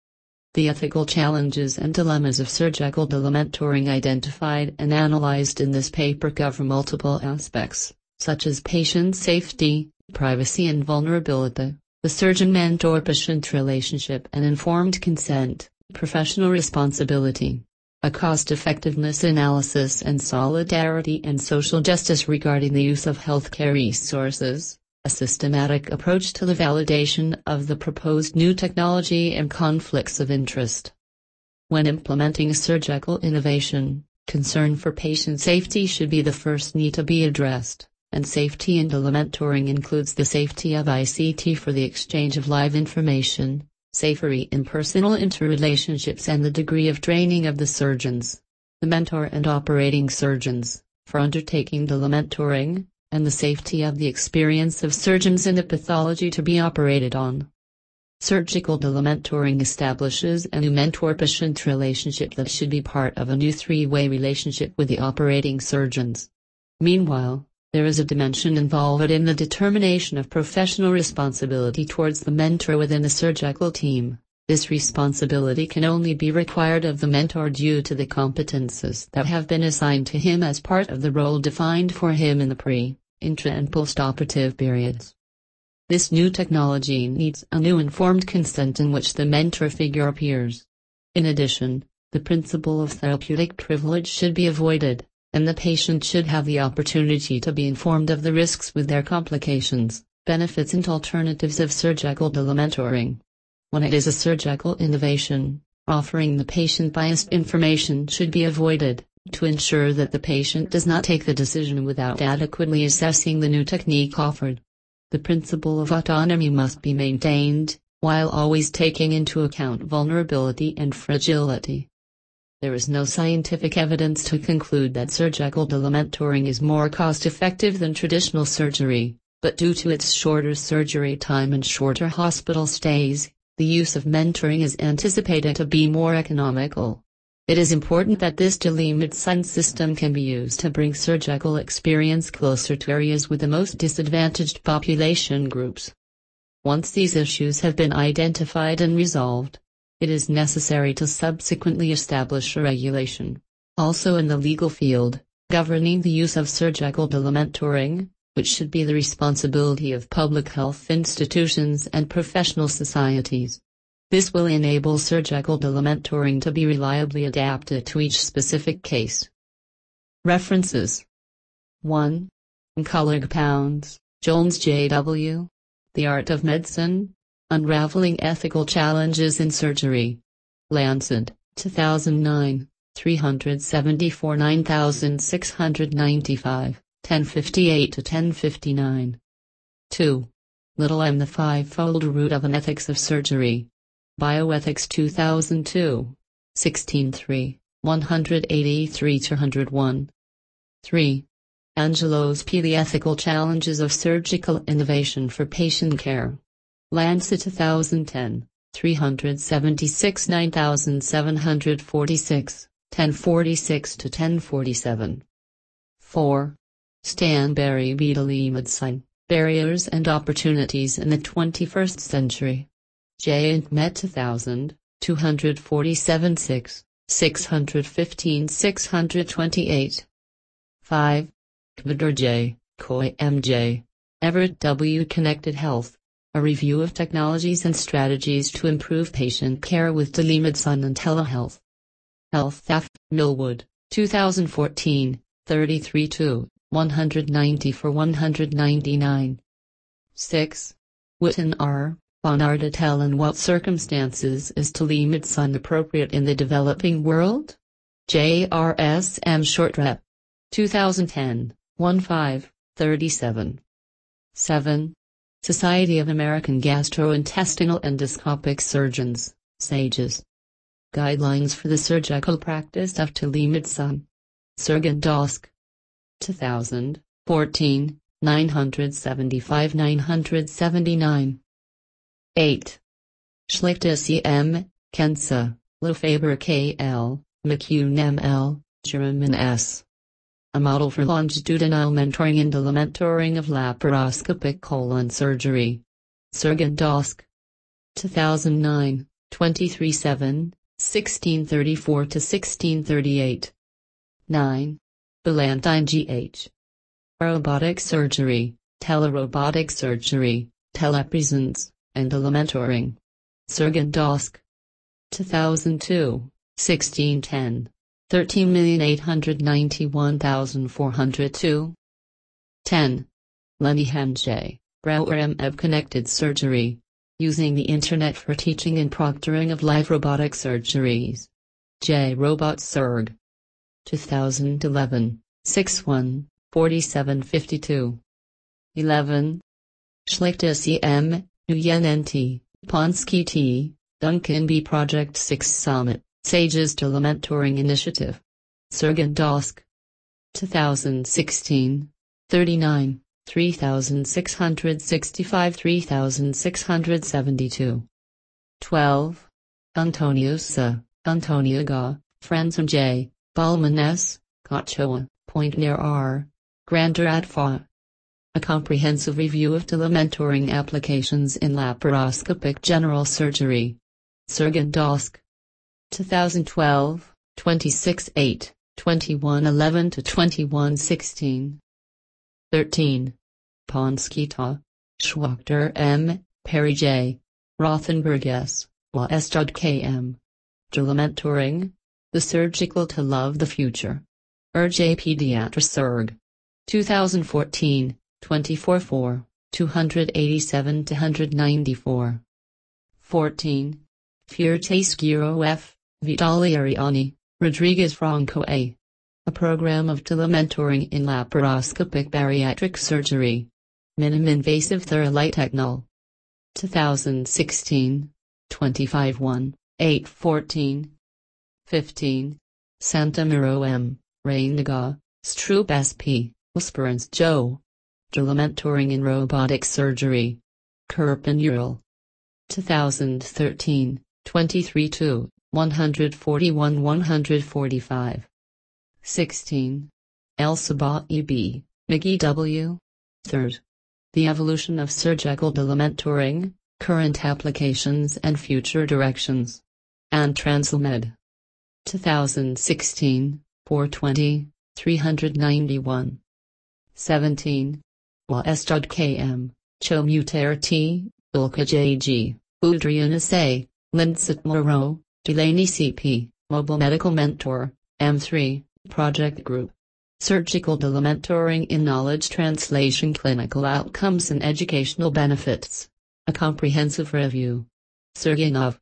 The ethical challenges and dilemmas of surgical telementoring identified and analyzed in this paper cover multiple aspects, such as patient safety, privacy and vulnerability, the surgeon-mentor-patient relationship and informed consent, professional responsibility, a cost-effectiveness analysis and solidarity and social justice regarding the use of healthcare resources, a systematic approach to the validation of the proposed new technology and conflicts of interest. When implementing a surgical innovation, concern for patient safety should be the first need to be addressed, and safety in telementoring includes the safety of I C T for the exchange of live information, safety in personal interrelationships and the degree of training of the surgeons, the mentor and operating surgeons, for undertaking telementoring, and the safety of the experience of surgeons in the pathology to be operated on. Surgical telementoring establishes a new mentor-patient relationship that should be part of a new three-way relationship with the operating surgeons. Meanwhile, there is a dimension involved in the determination of professional responsibility towards the mentor within the surgical team. This responsibility can only be required of the mentor due to the competences that have been assigned to him as part of the role defined for him in the pre, intra and post-operative periods. This new technology needs a new informed consent in which the mentor figure appears. In addition, the principle of therapeutic privilege should be avoided, and the patient should have the opportunity to be informed of the risks with their complications, benefits and alternatives of surgical telementoring. When it is a surgical innovation, offering the patient biased information should be avoided, to ensure that the patient does not take the decision without adequately assessing the new technique offered. The principle of autonomy must be maintained, while always taking into account vulnerability and fragility. There is no scientific evidence to conclude that surgical telementoring is more cost-effective than traditional surgery, but due to its shorter surgery time and shorter hospital stays, the use of mentoring is anticipated to be more economical. It is important that this telemedicine system can be used to bring surgical experience closer to areas with the most disadvantaged population groups. Once these issues have been identified and resolved, it is necessary to subsequently establish a regulation, also in the legal field, governing the use of surgical delamentoring, which should be the responsibility of public health institutions and professional societies. This will enable surgical delamentoring to be reliably adapted to each specific case. References: one. McCulloch Pounds, Jones J W The Art of Medicine, Unraveling Ethical Challenges in Surgery. Lancet, two thousand nine, three seventy-four nine six ninety-five, ten fifty-eight to ten fifty-nine. two. Little M. The Five-Fold Root of an Ethics of Surgery. Bioethics two thousand two, sixteen three, one eighty-three to one oh one. three. Angelos P. The Ethical Challenges of Surgical Innovation for Patient Care. Lancet two thousand ten, three seventy-six nine seven forty-six, ten forty-six to ten forty-seven. four. Stanberry B. Telemedicine, Barriers and Opportunities in the twenty-first Century. J. and Met two thousand, two forty-seven six, six fifteen six twenty-eight. five. Kvader J., Coy M J. Everett W. Connected Health, a review of technologies and strategies to improve patient care with telemedicine and telehealth. Health F. Millwood, two thousand fourteen, thirty-three two, one ninety for one ninety-nine. six. Witten R., Bonard et al. In what circumstances is telemedicine appropriate in the developing world? J R S M Shortrep. two thousand ten, fifteen, thirty-seven. seven. Society of American Gastrointestinal Endoscopic Surgeons, SAGES. Guidelines for the Surgical Practice of Telemedicine. Sergen Dosk. two thousand fourteen, nine seventy-five nine seventy-nine. eight. Schlichter C M, Kensa, Lefebvre K L, McCune M L, German S. A model for longitudinal mentoring and delamentoring of laparoscopic colon surgery. Sergen Dosk. two thousand nine, twenty-three seven, sixteen thirty-four to sixteen thirty-eight. nine. Ballantyne G H. Robotic surgery, telerobotic surgery, telepresence, and delamentoring. Sergen Dosk. two thousand two, sixteen ten. thirteen million eight hundred ninety-one thousand four hundred two. ten. Lenihan J. Brouwer M. of Connected Surgery, Using the Internet for Teaching and Proctoring of Live Robotic Surgeries. J. Robot Surg. two thousand eleven, sixty-one, forty-seven fifty-two. eleven. Schlichter C M, Nguyen N T, Ponsky T, Duncan B. Project six Summit, SAGES Delamentoring Initiative. Sergen Dosk. two thousand sixteen, thirty-nine, three thousand six hundred sixty-five three thousand six hundred seventy-two. twelve. Antoniusa, Antonia Ga, Franzen J, Ballman S, Kochoa, Pointner R, Grander Adfa. A comprehensive review of delamentoring applications in laparoscopic general surgery. Sergen Dosk. two thousand twelve, twenty-six eight, twenty-one eleven to twenty-one sixteen. thirteen. Ponsky Ta, Schwachter M, Perry J, Rothenberg S, La Estrad K M. Delamentoring, the Surgical to Love the Future. R J Pediatra Surg. two thousand fourteen, twenty-four four, two eighty-seven to one ninety-four. fourteen. Fiertesquiro F, Vitali Ariani, Rodriguez Franco A. A program of delamentoring in laparoscopic bariatric surgery. Minim-invasive Theralite two thousand sixteen, twenty-five one, eight fourteen. fifteen. Santamiro M, Reinaga, Stroop S P, Esperance Joe. Delamentoring in robotic surgery. Kirpin Ural. two thousand thirteen, twenty-three two, one forty-one one forty-five. sixteen. El Sabah E B, McGee W. third. The Evolution of Surgical Delamentoring, Current Applications and Future Directions. and Translamed. twenty sixteen, four twenty, three ninety-one. seventeen. W S K M, Chomuter T, Ulka J G, Udrian S A, Linsat Moreau, Delaney C P, Mobile Medical Mentor, M three, Project Group. Surgical Mentoring in Knowledge Translation, Clinical Outcomes and Educational Benefits. A Comprehensive Review. Sergenov.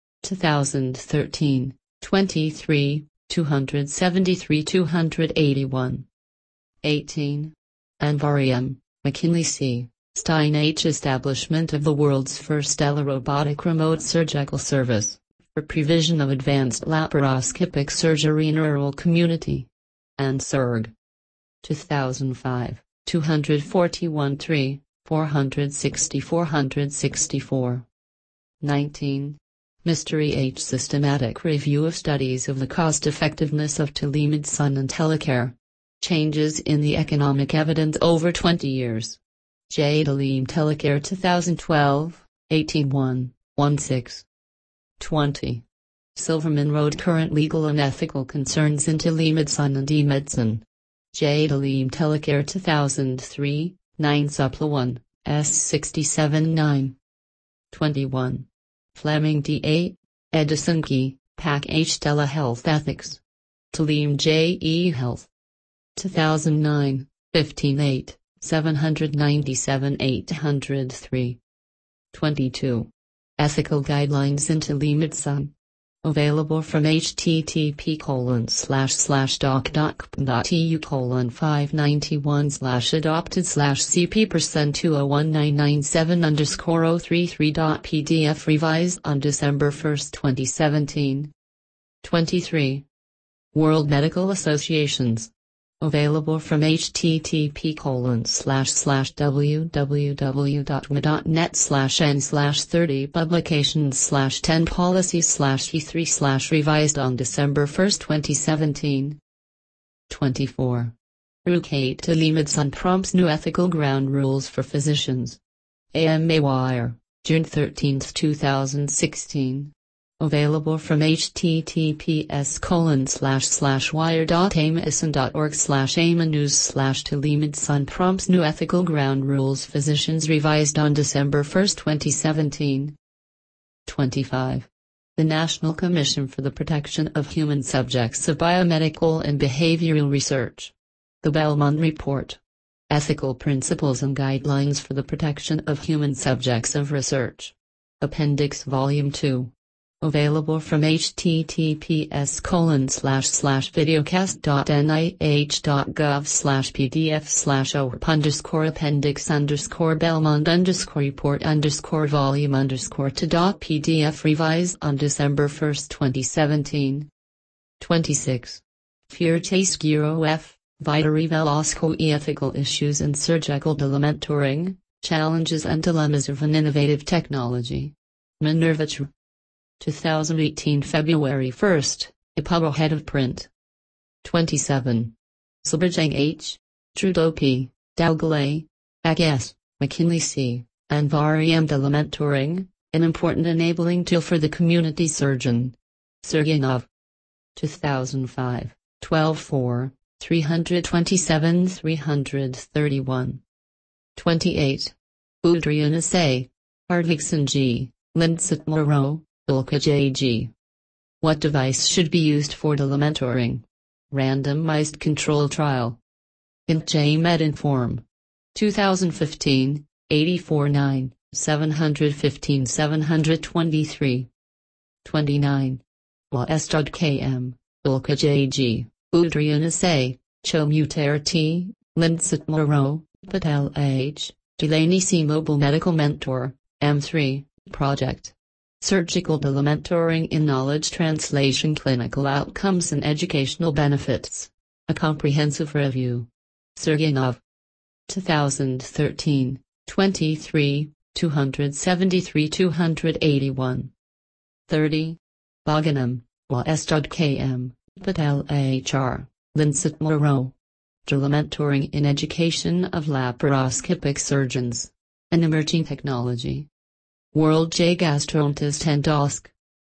twenty thirteen, twenty-three, two seventy-three to two eighty-one. eighteen. Anvar, McKinley C., Stein H. Establishment of the world's first telerobotic remote surgical service for provision of advanced laparoscopic surgery in rural community. And S R G. two thousand five, two forty-one three, four sixty to four sixty-four. nineteen. Mystery H. Systematic Review of Studies of the Cost-Effectiveness of Telemedicine and Telecare. Changes in the Economic Evidence over twenty years. J. Telem Telecare twenty twelve, eighteen one, sixteen. twenty. Silverman Road Current Legal and Ethical Concerns in Telemedicine and E-Medicine. J. Telem Telecare two thousand three, nine Suppl one, S sixty-seven nine. twenty-one. Fleming D A, Edison Key, Pack H. Telehealth Ethics. Telem J E Health. two thousand nine, fifteen eight, seven ninety-seven eight oh three. twenty-two. Ethical Guidelines in Telemedicine. Available from http colon slash slash doc.pm.tu colon five ninety-one slash adopted slash cp percent two oh one nine nine seven underscore oh three three dot pdf revised on December first twenty seventeen. twenty-three. World Medical Associations. Available from http colon slash slash www.w.net slash n slash 30 publications slash 10 policies slash e three slash revised on December first twenty seventeen. twenty-four. Rucate Telemedicine prompts new ethical ground rules for physicians. A M A Wire, June thirteenth two thousand sixteen. Available from https colon slash slash wire.amison.org slash amanews slash telemedicine prompts new ethical ground rules physicians revised on December first twenty seventeen. twenty-five. The National Commission for the Protection of Human Subjects of Biomedical and Behavioral Research. The Belmont Report. Ethical Principles and Guidelines for the Protection of Human Subjects of Research. Appendix Volume two. Available from https colon slash slash videocast.nih.gov slash pdf slash orp underscore appendix underscore belmont underscore report underscore volume underscore to dot pdf revised on December first twenty seventeen. twenty-six. Furtasgiro F. Viteri Velasco Ethical Issues in Surgical Mentoring, Challenges and Dilemmas of an Innovative Technology. Minerva two thousand eighteen February first, Ipabo Head of Print. twenty-seven. Silberjang H. Trudeau P. Dalgalay, Ag S. McKinley C. Anvar M. Telementoring, an important enabling tool for the community surgeon. Sergenov. two thousand five, twelve four, three twenty-seven three thirty-one. twenty-eight. Udrian S A. Hardvigsen G. Linsat Moreau. Ulka J G. What device should be used for telementoring? Randomized control trial. Int J Medinform. twenty fifteen, eighty-four nine, seven fifteen seven twenty-three. twenty-nine. W S K M, Ulka J G, Udrian S A, Chomuter T, Linsat Moreau, Patel H, Delaney C. Mobile Medical Mentor, M three, Project. Surgical Mentoring in Knowledge Translation, Clinical Outcomes and Educational Benefits. A Comprehensive Review. Sergenov. twenty thirteen, twenty-three, two seventy-three to two eighty-one. thirty. Boghanam, W S K M, Patel H R, Linsat Moreau. Telementoring in Education of Laparoscopic Surgeons. An Emerging Technology. World J Gastroenterist and O S C.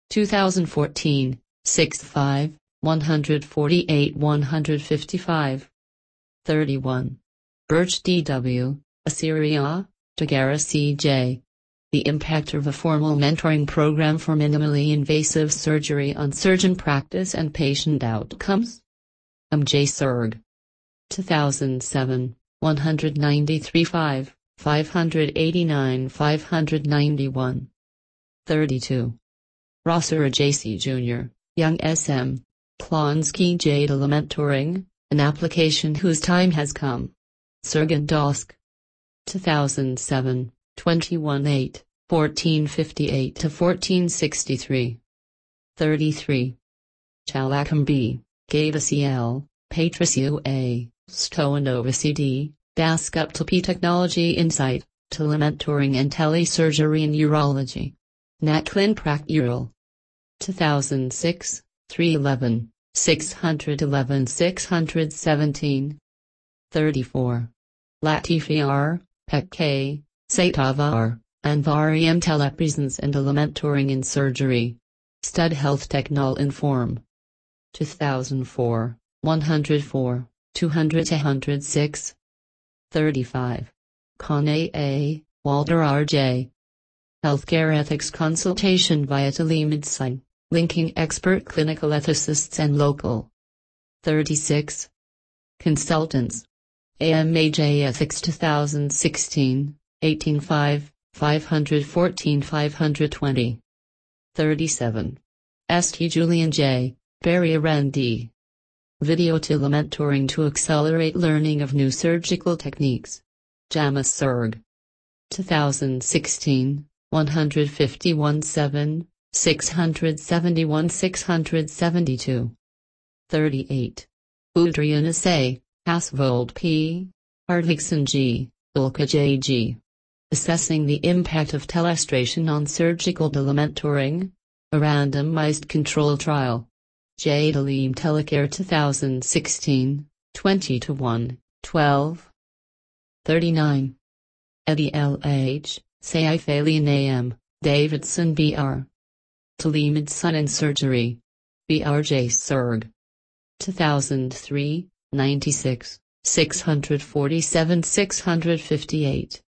twenty fourteen, sixty-five, one forty-eight one fifty-five. thirty-one. Birch D W, Assyria, Tagara C J. The impact of a formal mentoring program for minimally invasive surgery on surgeon practice and patient outcomes. M J Serg. two thousand seven, one ninety-three five, five eighty-nine five ninety-one. thirty-two. Rosser J C Junior, Young S M, Plonsky J. Mentoring, an application whose time has come. Sergen Dosk. two thousand seven, twenty-one eight, fourteen fifty-eight to fourteen sixty-three. thirty-three. Chalakam B, Gada C L, Patricio A, Stoanova C D, Daskup T P Technology Insight, Telementoring and Telesurgery in Urology. Natlin Prac Ural. two thousand six, three eleven, six eleven six seventeen. thirty-four. Latifi R, Pek K, Saitava R, Anvari Telepresence and Telementoring in Surgery. Stud Health Technol Inform. two thousand four, one oh four, two hundred to one oh six. thirty-five. Kane A, Walter R J. Healthcare Ethics Consultation via telemedicine, linking expert clinical ethicists and local. thirty-six. Consultants. A M A J Ethics twenty sixteen, eighteen five, five fourteen five twenty. thirty-seven. S T Julian J, Barry Randy. Video Telementoring to accelerate learning of new surgical techniques. Jamas Serg. two thousand sixteen, one fifty-one seven, six seventy-one six seventy-two. thirty-eight. Udrian S A, Asvold P, Hardvigson G, Ulka J G. Assessing the impact of telestration on surgical telementoring, a randomized control trial. J. Dalim Telecare twenty sixteen, twenty to one, twelve. thirty-nine. Eddie L H, Saif Alien A M, Davidson B R. Telemedicine and Surgery. B R J Serg. two thousand three, ninety-six, six forty-seven six fifty-eight.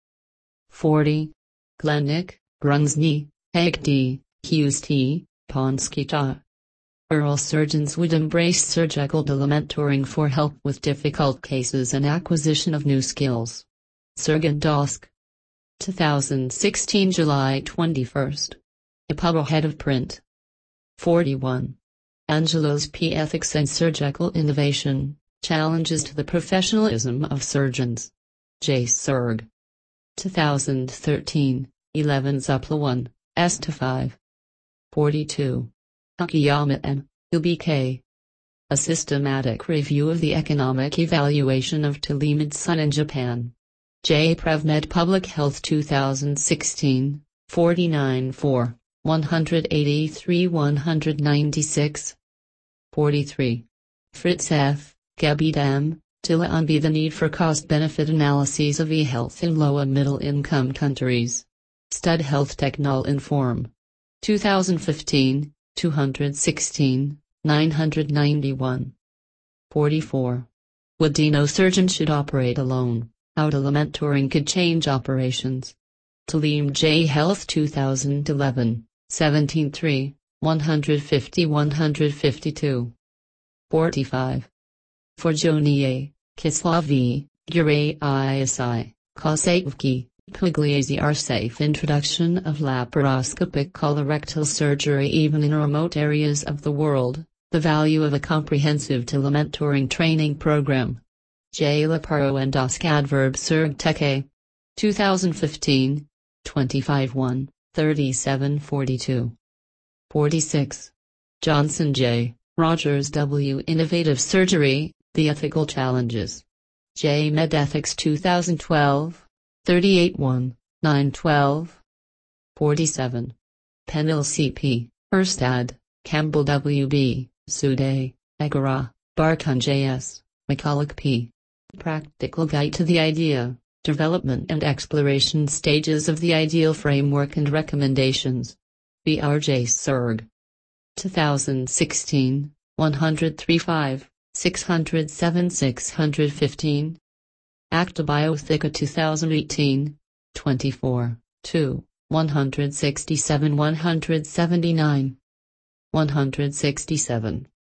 forty. Glennick, Grunsny, Haig D, Hughes T, Ponskita. Oral surgeons would embrace surgical telementoring for help with difficult cases and acquisition of new skills. Sergen Dosk. two thousand sixteen July twenty-first. Ipubble Head of Print. forty-one. Angelos P. Ethics and Surgical Innovation, Challenges to the Professionalism of Surgeons. J. Serg. two thousand thirteen, eleven Zupla one, S to five. forty-two. Akiyama M, U B K. A Systematic Review of the Economic Evaluation of Telemedicine in Japan. J. Prevmed Public Health two thousand sixteen, forty-nine four, one eighty-three one ninety-six. forty-three. Fritz F, Gebid M, Tila Unbe The Need for Cost-Benefit Analyses of E-Health in Low and Middle Income Countries. Stud Health Technol Inform. two thousand fifteen, two sixteen, nine ninety-one. forty-four. Wadino Surgeon Should Operate Alone, How Telementoring Could Change Operations. Talim J Health two thousand eleven, seventeen three, one fifty to one fifty-two. forty-five. Forgione, Kislavi, Gure I S I, Kosevki, Pugliese are safe introduction of laparoscopic colorectal surgery even in remote areas of the world, the value of a comprehensive telementoring training program. J. Laparo and Dosk Adverb Serg Teke. two thousand fifteen, twenty-five one, thirty-seven forty-two. forty-six. Johnson J., Rogers W. Innovative Surgery, The Ethical Challenges. J. Medethics two thousand twelve, thirty-eight one, nine twelve. forty-seven. Penil C P, Erstad, Campbell W B, Sude, Egara, Barkun J S, McCulloch P. Practical Guide to the Idea, Development and Exploration Stages of the Ideal Framework and Recommendations. B R J Serg. two thousand sixteen, one oh three five, six oh seven six fifteen. Actobiotheca two thousand eighteen, twenty-four, two, one sixty-seven one seventy-nine. one sixty-seven.